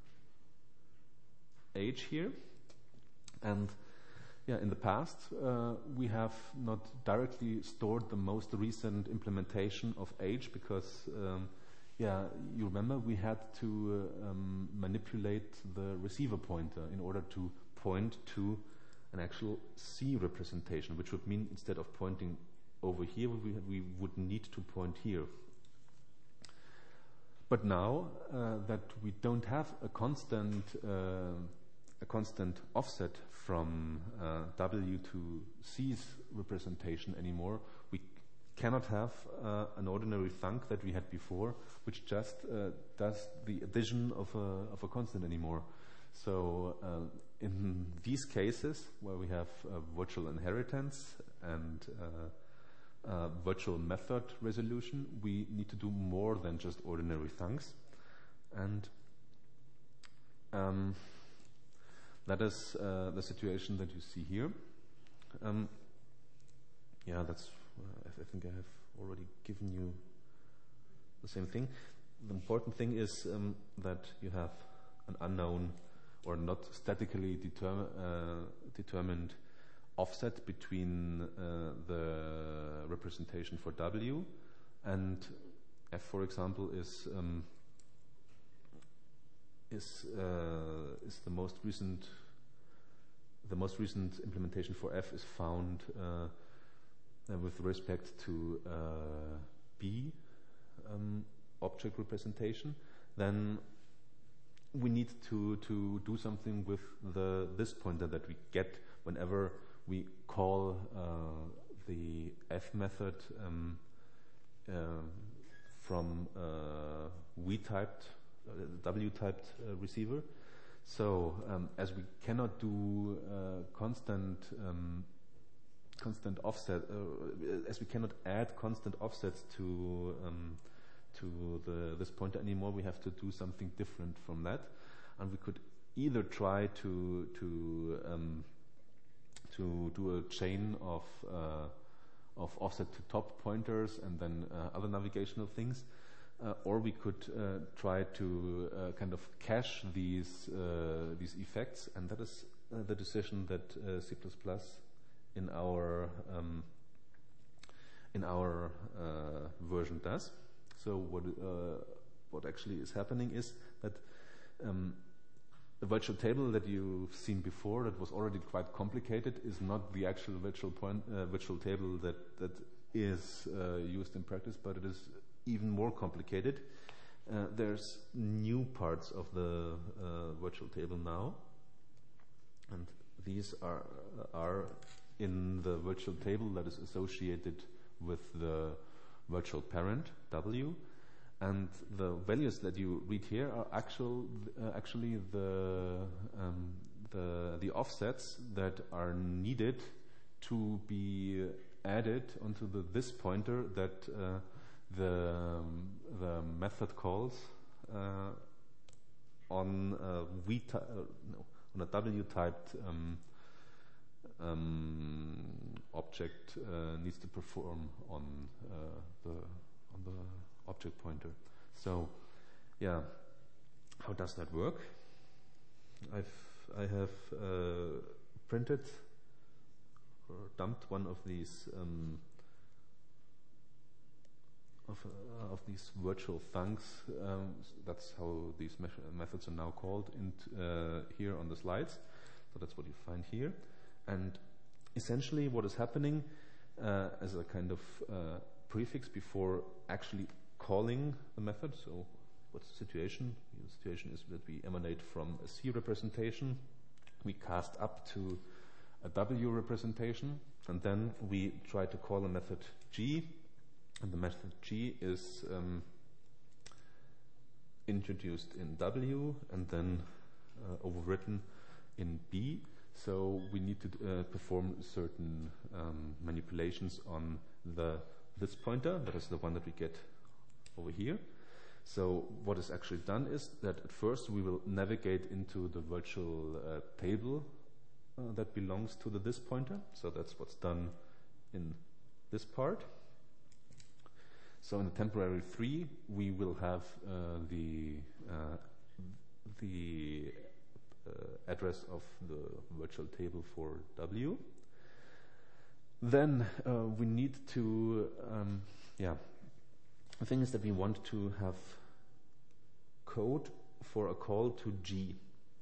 age here, and in the past we have not directly stored the most recent implementation of age because you remember we had to manipulate the receiver pointer in order to point to an actual C representation, which would mean instead of pointing over here we would need to point here. But now that we don't have a constant a constant offset from W to C's representation anymore. We cannot have an ordinary thunk that we had before, which just does the addition of a constant anymore. So in these cases where we have virtual inheritance and virtual method resolution, we need to do more than just ordinary thunks. And that is the situation that you see here. Yeah, that's. I think I have already given you the same thing. The important thing is that you have an unknown or not statically determined offset between the representation for W, and F, for example, is the most recent. The most recent implementation for F is found with respect to B object representation. Then we need to do something with this pointer that we get whenever we call the F method from W-typed receiver. So as we cannot do constant offset, as we cannot add constant offsets to this pointer anymore, we have to do something different from that, and we could either try to do a chain of offset to top pointers and then other navigational things, or we could try to kind of cache these effects, and that is the decision that C++ in our version does. So what actually is happening is that the virtual table that you've seen before, that was already quite complicated, is not the actual virtual table that is used in practice, but it is even more complicated. There's new parts of the virtual table now, and these are in the virtual table that is associated with the virtual parent W, and the values that you read here are actually the offsets that are needed to be added onto this pointer that the method calls on a W-typed object needs to perform on the object pointer. So, yeah, how does that work? I have printed or dumped one of these of these virtual thunks. That's how these methods are now called here on the slides. So that's what you find here. And essentially what is happening as a kind of prefix before actually calling the method. So what's the situation? The situation is that we emanate from a C representation. We cast up to a W representation, and then we try to call a method G, and the method G is introduced in W and then overwritten in B. So we need to perform certain manipulations on this pointer. That is the one that we get over here. So what is actually done is that at first we will navigate into the virtual table that belongs to this pointer. So that's what's done in this part. So in the temporary 3, we will have the address of the virtual table for W. Then we need to, the thing is that we want to have code for a call to G.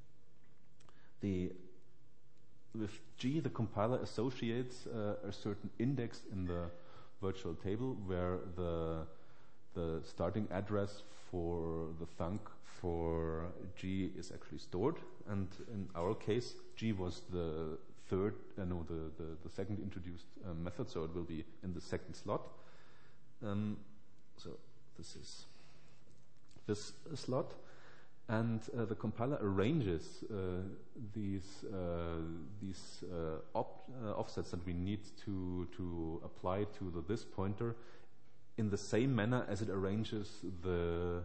With G, the compiler associates a certain index in the virtual table where the the starting address for the thunk for G is actually stored, and in our case, G was the second introduced method, so it will be in the second slot. So this is this slot, and the compiler arranges these offsets that we need to apply to this pointer in the same manner as it arranges the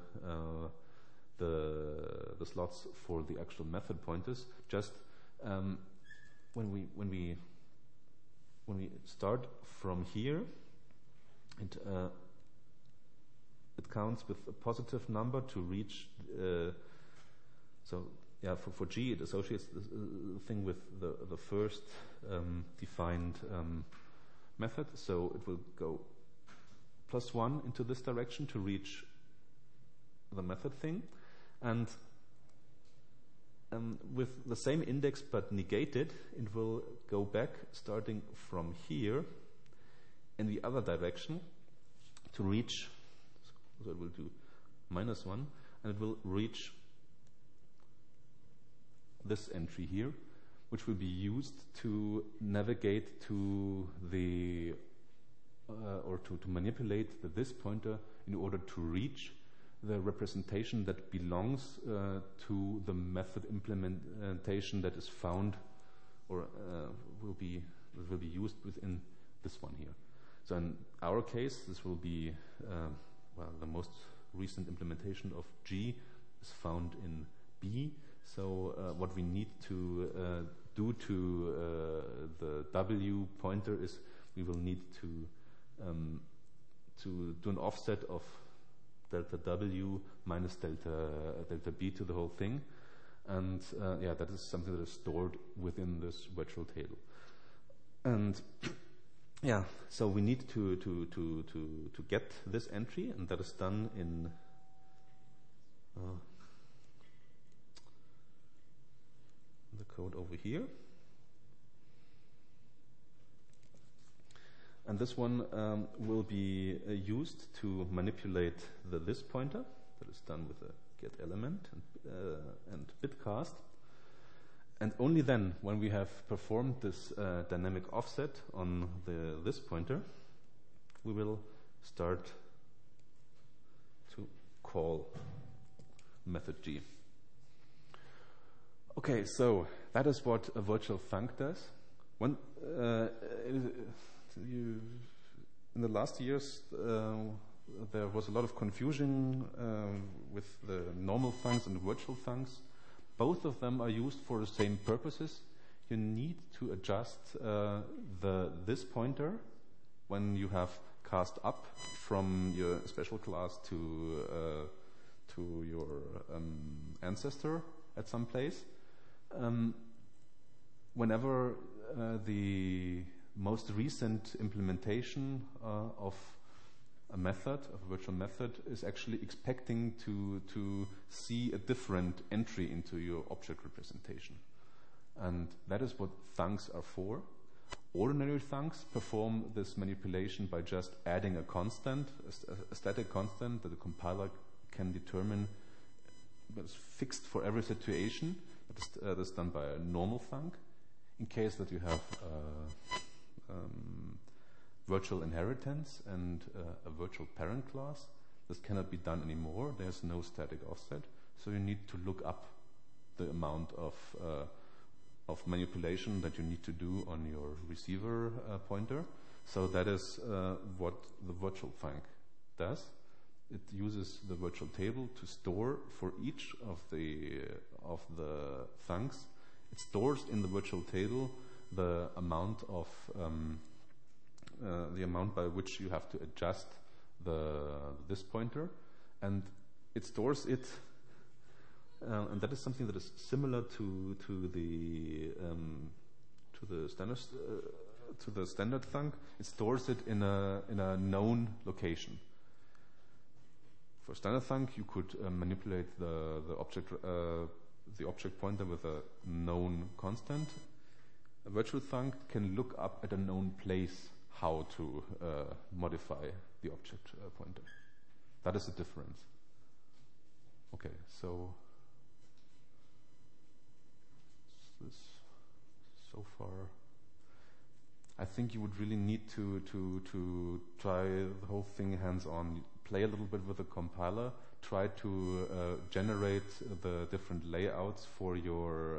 slots for the actual method pointers. Just when we start from here, it counts with a positive number to reach. For G, it associates the thing with the first defined method. So it will go +1 into this direction to reach the method thing, and with the same index but negated, it will go back starting from here in the other direction to reach. So it will do -1, and it will reach this entry here, which will be used to navigate to the or to manipulate this pointer in order to reach the representation that belongs to the method implementation that is found or will be used within this one here. So in our case, this will be the most recent implementation of G is found in B. So what we need to do to the W pointer is we will need to do an offset of delta W minus delta B to the whole thing, and that is something that is stored within this virtual table. And so we need to get this entry, and that is done in the code over here. And this one will be used to manipulate this pointer. That is done with a get element and bitcast. And only then, when we have performed this dynamic offset on this pointer, we will start to call method G. Okay, so that is what a virtual thunk does. In the last years, there was a lot of confusion with the normal thunks and the virtual thunks. Both of them are used for the same purposes. You need to adjust this pointer when you have cast up from your special class to your ancestor at some place. Whenever the most recent implementation of a method, of a virtual method, is actually expecting to see a different entry into your object representation. And that is what thunks are for. Ordinary thunks perform this manipulation by just adding a constant, a static constant that the compiler can determine that is fixed for every situation. That is done by a normal thunk. In case that you have virtual inheritance and a virtual parent class, this cannot be done anymore. There's no static offset, so you need to look up the amount of manipulation that you need to do on your receiver pointer. So that is what the virtual thunk does. It uses the virtual table to store for each of the thunks. It stores in the virtual table the amount of the amount by which you have to adjust this pointer, and it stores it, and that is something that is similar to the standard thunk. It stores it in a known location. For standard thunk, you could manipulate the object pointer with a known constant. A virtual thunk can look up at a known place how to modify the object pointer. That is the difference. Okay, so this so far. I think you would really need to try the whole thing hands-on. Play a little bit with the compiler. Try to generate the different layouts for your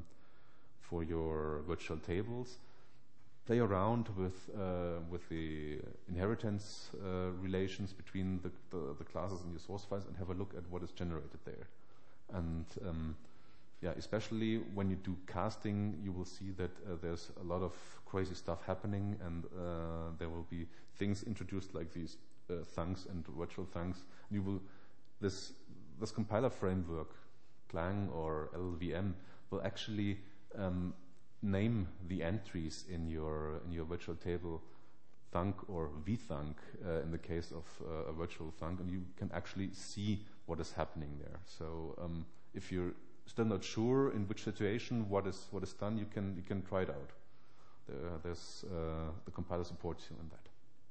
virtual tables. Play around with the inheritance relations between the classes in your source files and have a look at what is generated there. And especially when you do casting, you will see that there's a lot of crazy stuff happening, and there will be things introduced like these thunks and virtual thunks. This compiler framework, Clang or LLVM, will actually name the entries in your virtual table thunk or vthunk in the case of a virtual thunk, and you can actually see what is happening there. So if you're still not sure in which situation what is done, you can try it out. There's the compiler supports you in that.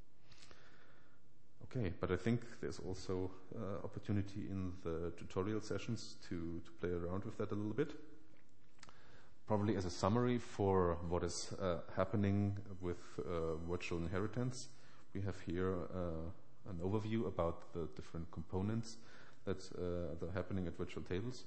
Okay, but I think there's also opportunity in the tutorial sessions to play around with that a little bit. Probably as a summary for what is happening with virtual inheritance, we have here an overview about the different components that are happening at virtual tables.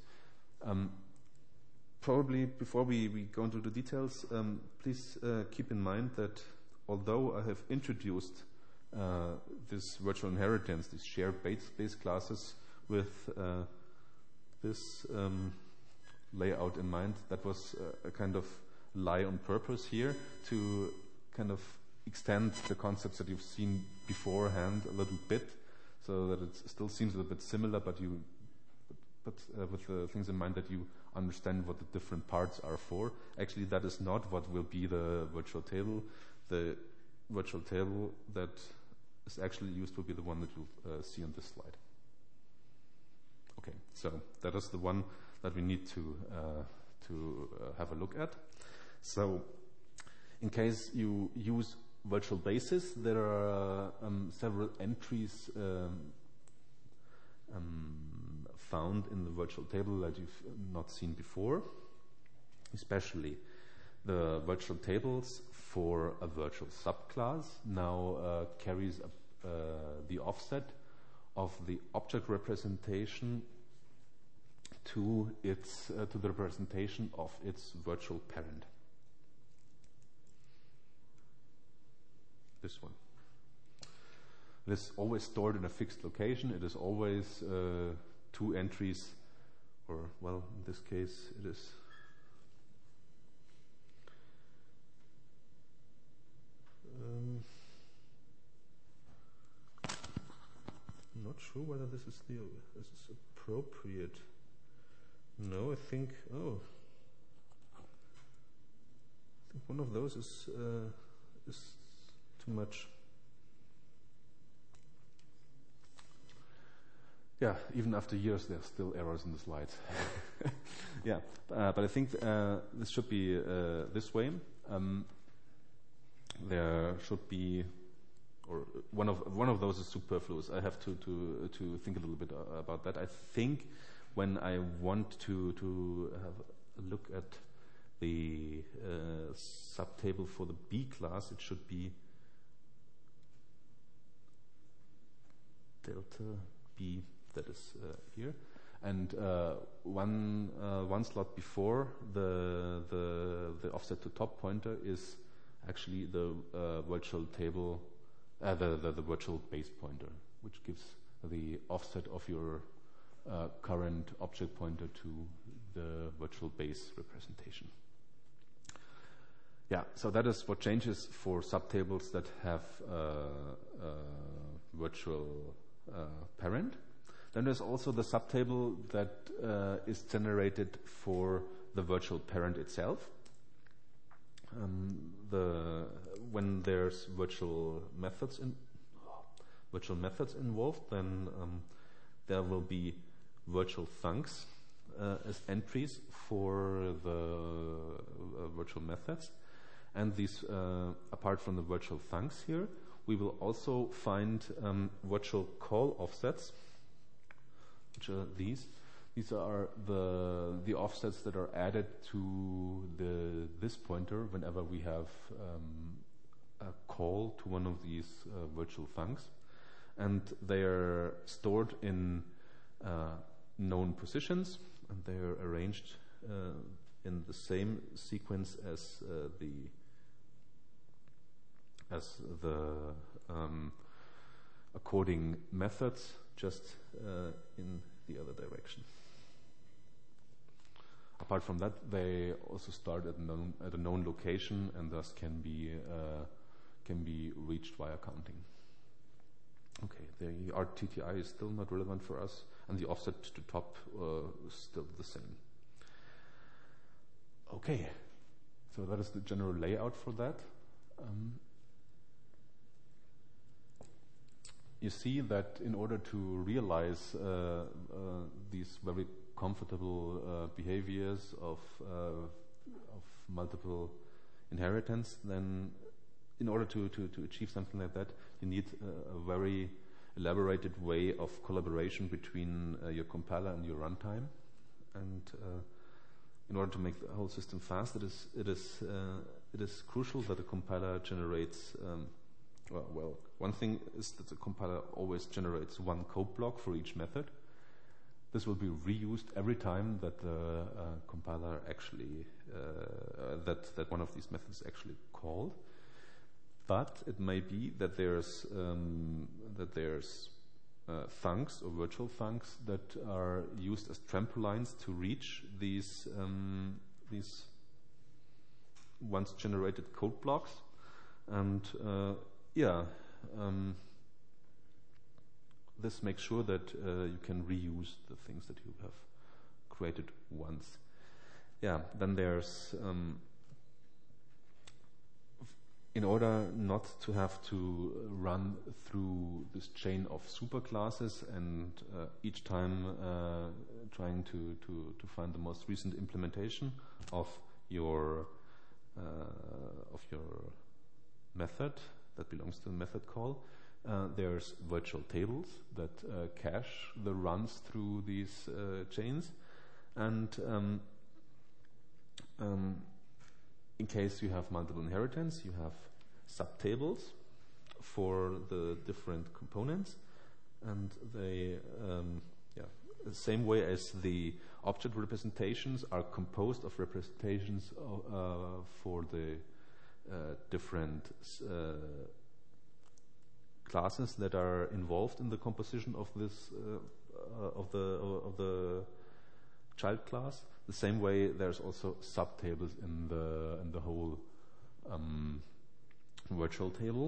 Probably before we go into the details, please keep in mind that although I have introduced this virtual inheritance, these shared base classes with this layout in mind, that was a kind of lie on purpose here to kind of extend the concepts that you've seen beforehand a little bit, so that it still seems a little bit similar, but with the things in mind that you understand what the different parts are for. Actually, that is not what will be the virtual table. The virtual table that is actually used will be the one that you'll see on this slide. Okay, so that is the one that we need to have a look at. So, in case you use virtual bases, there are several entries found in the virtual table that you've not seen before, especially the virtual tables for a virtual subclass now carries the offset of the object representation to the representation of its virtual parent. This one. It is always stored in a fixed location. It is always 2 entries, or well, in this case, it is. I'm not sure whether this is appropriate. No, I think. Oh, I think one of those is too much. Yeah, even after years, there are still errors in the slides. Yeah, but I think this should be this way. There should be, or one of those is superfluous. I have to think a little bit about that. I think when I want to have a look at the subtable for the B class, it should be delta B. That is here, and one slot before the offset to top pointer is actually the virtual table, the virtual base pointer, which gives the offset of your current object pointer to the virtual base representation. Yeah, so that is what changes for subtables that have virtual parent. Then there's also the subtable that is generated for the virtual parent itself. When there's virtual methods involved, then there will be virtual thunks as entries for the virtual methods, and these apart from the virtual thunks here, we will also find virtual call offsets, which are these. These are the offsets that are added to this pointer whenever we have a call to one of these virtual funcs, and they are stored in known positions, and they are arranged in the same sequence as the according methods, just in the other direction. Apart from that, they also start at a known location and thus can be reached via counting. Okay, the RTTI is still not relevant for us, and the offset to top is still the same. Okay, so that is the general layout for that. You see that in order to realize these very comfortable behaviors of multiple inheritance, then in order to achieve something like that, you need a very elaborated way of collaboration between your compiler and your runtime. And in order to make the whole system fast, it is crucial that the compiler generates. Well, one thing is that the compiler always generates one code block for each method. This will be reused every time that the compiler actually that one of these methods is actually called. But it may be that there's funcs or virtual funcs that are used as trampolines to reach these once generated code blocks, and this makes sure that you can reuse the things that you have created once. Then there's in order not to have to run through this chain of superclasses and each time trying to find the most recent implementation of your method that belongs to the method call, there's virtual tables that cache the runs through these chains, and in case you have multiple inheritance, you have subtables for the different components, and they, the same way as the object representations are composed of representations for the different classes that are involved in the composition of this of the child class. The same way, there's also subtables in the whole virtual table.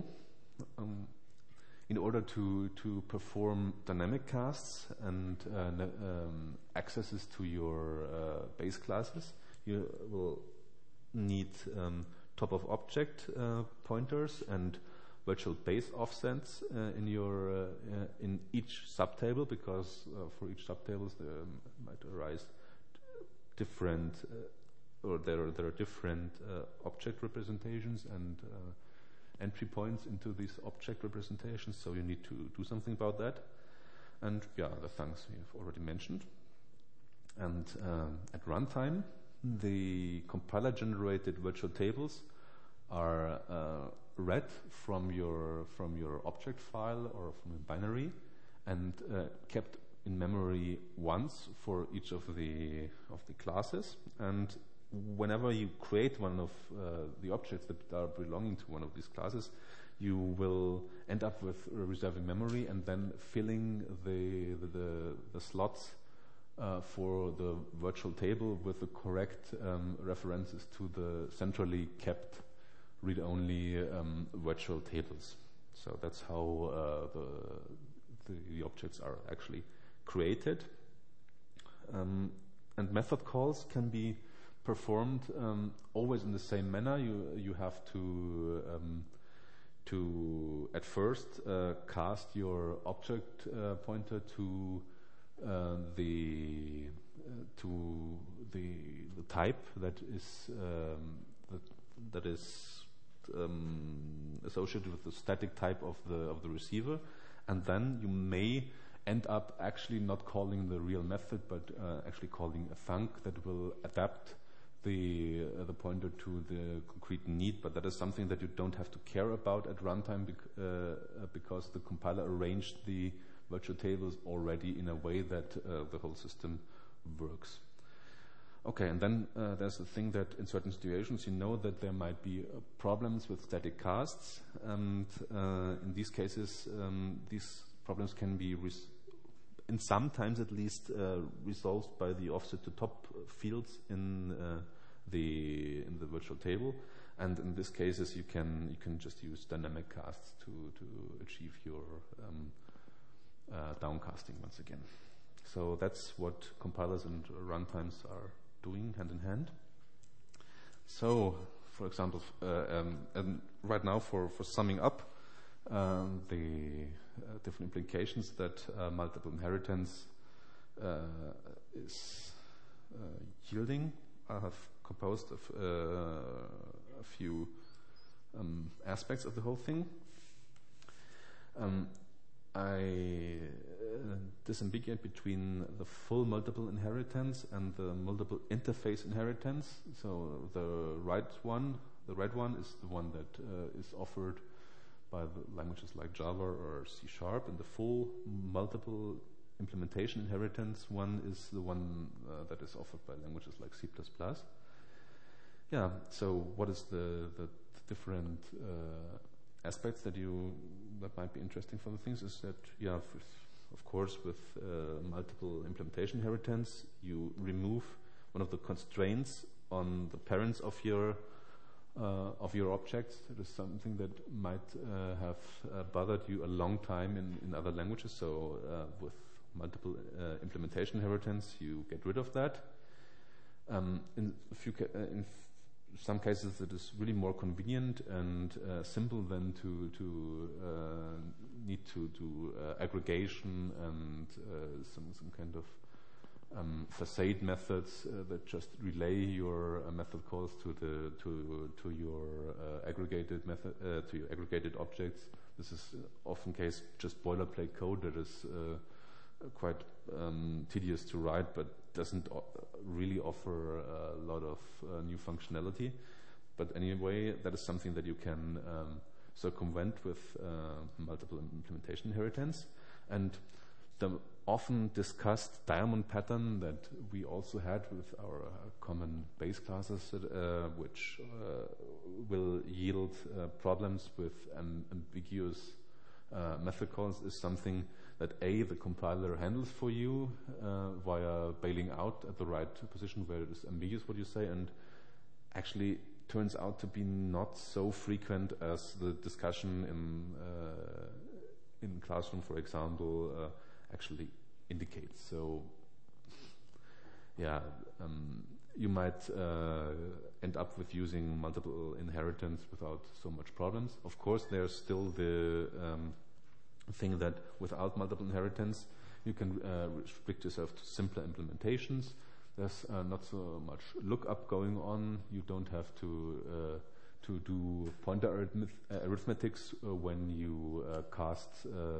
In order to perform dynamic casts and accesses to your base classes, you will need top of object pointers and virtual base offsets in your in each subtable, because for each subtables there might arise different or there are different object representations and entry points into these object representations, so you need to do something about that. And the funcs we have already mentioned. And at runtime, the compiler generated virtual tables are read from your object file or from a binary and kept in memory once for each of the classes. And whenever you create one of the objects that are belonging to one of these classes, you will end up with reserving memory and then filling the slots for the virtual table with the correct references to the centrally kept read-only virtual tables. So that's how the objects are actually created. And method calls can be performed always in the same manner. You have to at first cast your object pointer to the type that is associated with the static type of the receiver, and then you may end up actually not calling the real method, but actually calling a func that will adapt the pointer to the concrete need. But that is something that you don't have to care about at runtime because the compiler arranged the virtual tables already in a way that the whole system works. Okay, and then there's the thing that in certain situations you know that there might be problems with static casts, and in these cases these problems can be in sometimes at least resolved by the offset to top fields in the virtual table, and in these cases you can just use dynamic casts to achieve your downcasting once again. So that's what compilers and runtimes are doing hand in hand. So, for example, and right now for summing up the different implications that multiple inheritance is yielding, I have composed a few aspects of the whole thing. I disambiguate between the full multiple inheritance and the multiple interface inheritance. So the red one is the one that is offered by the languages like Java or C#, and the full multiple implementation inheritance one is the one that is offered by languages like C++. Yeah. So what is the different aspects that might be interesting for the things is that, of course, with multiple implementation inheritance, you remove one of the constraints on the parents of your objects. It is something that might have bothered you a long time in other languages. So with multiple implementation inheritance, you get rid of that. In some cases, it is really more convenient and simple than to need to do aggregation and some kind of facade methods that just relay your method calls to your aggregated method to your aggregated objects. This is often case just boilerplate code that is quite tedious to write, but doesn't really offer a lot of new functionality. But anyway, that is something that you can circumvent with multiple implementation inheritance. And the often discussed diamond pattern that we also had with our common base classes, which will yield problems with ambiguous method calls, is something that the compiler handles for you via bailing out at the right position where it is ambiguous what you say, and actually turns out to be not so frequent as the discussion in classroom, for example, actually indicates. So, you might end up with using multiple inheritance without so much problems. Of course, there's still the thing that without multiple inheritance, you can restrict yourself to simpler implementations. There's not so much lookup going on. You don't have to do pointer arithmetics when you cast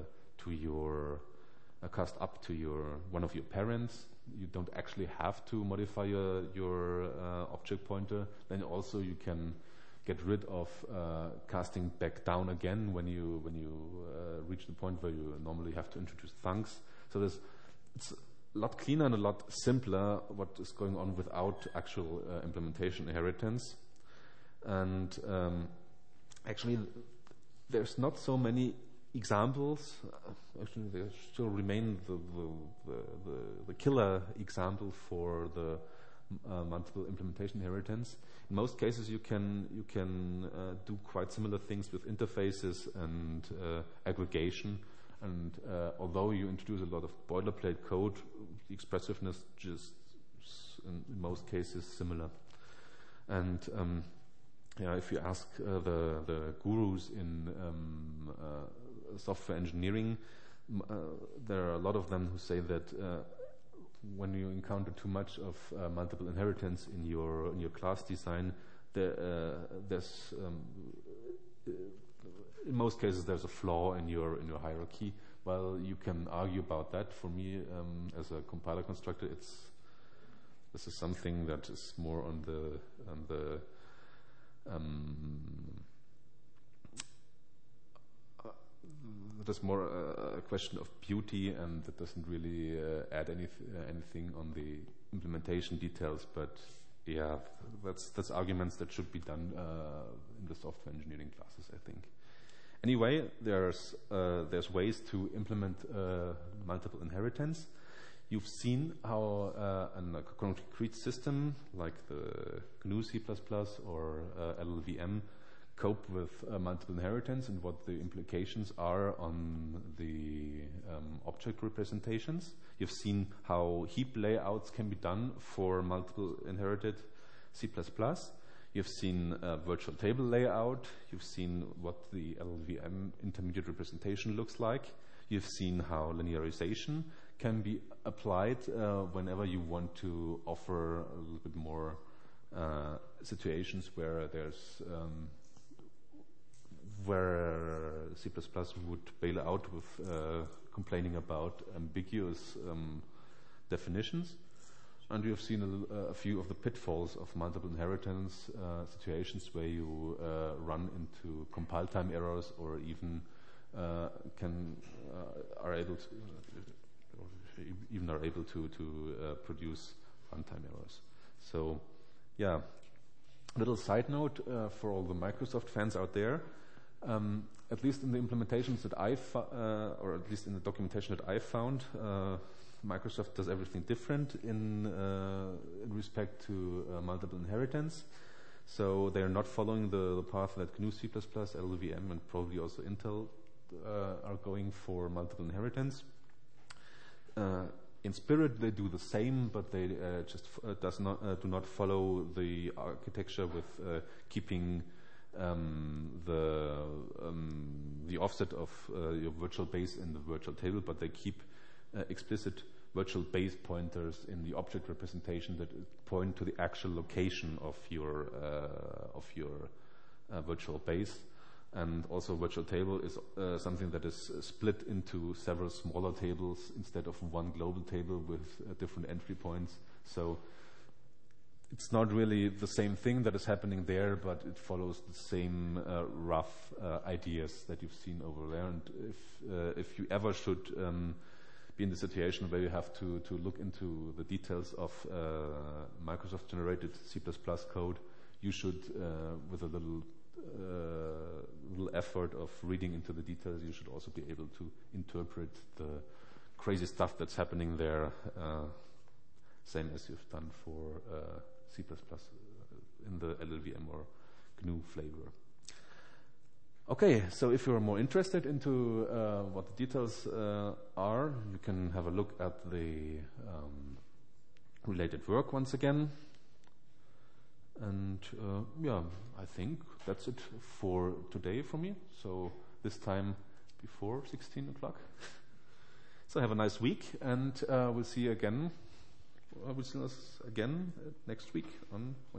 up to one of your parents. You don't actually have to modify your object pointer. Then also you can get rid of casting back down again when you reach the point where you normally have to introduce funcs. So it's a lot cleaner and a lot simpler what is going on without actual implementation inheritance. And actually, there's not so many examples. Actually, there still remain the killer example for the multiple implementation inheritance. In most cases, you can do quite similar things with interfaces and aggregation. And although you introduce a lot of boilerplate code, the expressiveness just in most cases similar. And if you ask the gurus in software engineering, there are a lot of them who say that when you encounter too much of multiple inheritance in your class design, there's in most cases there's a flaw in your hierarchy. Well, you can argue about that. For me, as a compiler constructor, this is something that is more on the that is more a question of beauty, and that doesn't really add anything on the implementation details. But yeah, that's arguments that should be done in the software engineering classes, I think. Anyway, there's ways to implement multiple inheritance. You've seen how a concrete system like the GNU C++ or LLVM cope with multiple inheritance and what the implications are on the object representations. You've seen how heap layouts can be done for multiple inherited C++. You've seen virtual table layout. You've seen what the LLVM intermediate representation looks like. You've seen how linearization can be applied whenever you want to offer a little bit more situations where there's where C++ would bail out with complaining about ambiguous definitions. And we have seen a few of the pitfalls of multiple inheritance situations where you run into compile time errors, or even are able to produce runtime errors. So, yeah. Little side note for all the Microsoft fans out there. At least in the implementations that or at least in the documentation that I found, Microsoft does everything different in respect to multiple inheritance. So they are not following the path that GNU C++, LLVM, and probably also Intel are going for multiple inheritance. In spirit, they do the same, but they just do not follow the architecture with keeping the offset of your virtual base in the virtual table, but they keep explicit virtual base pointers in the object representation that point to the actual location of your virtual base. And also, virtual table is something that is split into several smaller tables instead of one global table with different entry points. So it's not really the same thing that is happening there, but it follows the same rough ideas that you've seen over there. And if you ever should be in the situation where you have to look into the details of Microsoft-generated C++ code, you should, with a little effort of reading into the details, you should also be able to interpret the crazy stuff that's happening there, same as you've done for C++ in the LLVM or GNU flavor. Okay, so if you're more interested into what the details are, you can have a look at the related work once again. And yeah, I think that's it for today for me. So this time before 16 o'clock. So have a nice week, and we'll see you again. We'll see us again next week on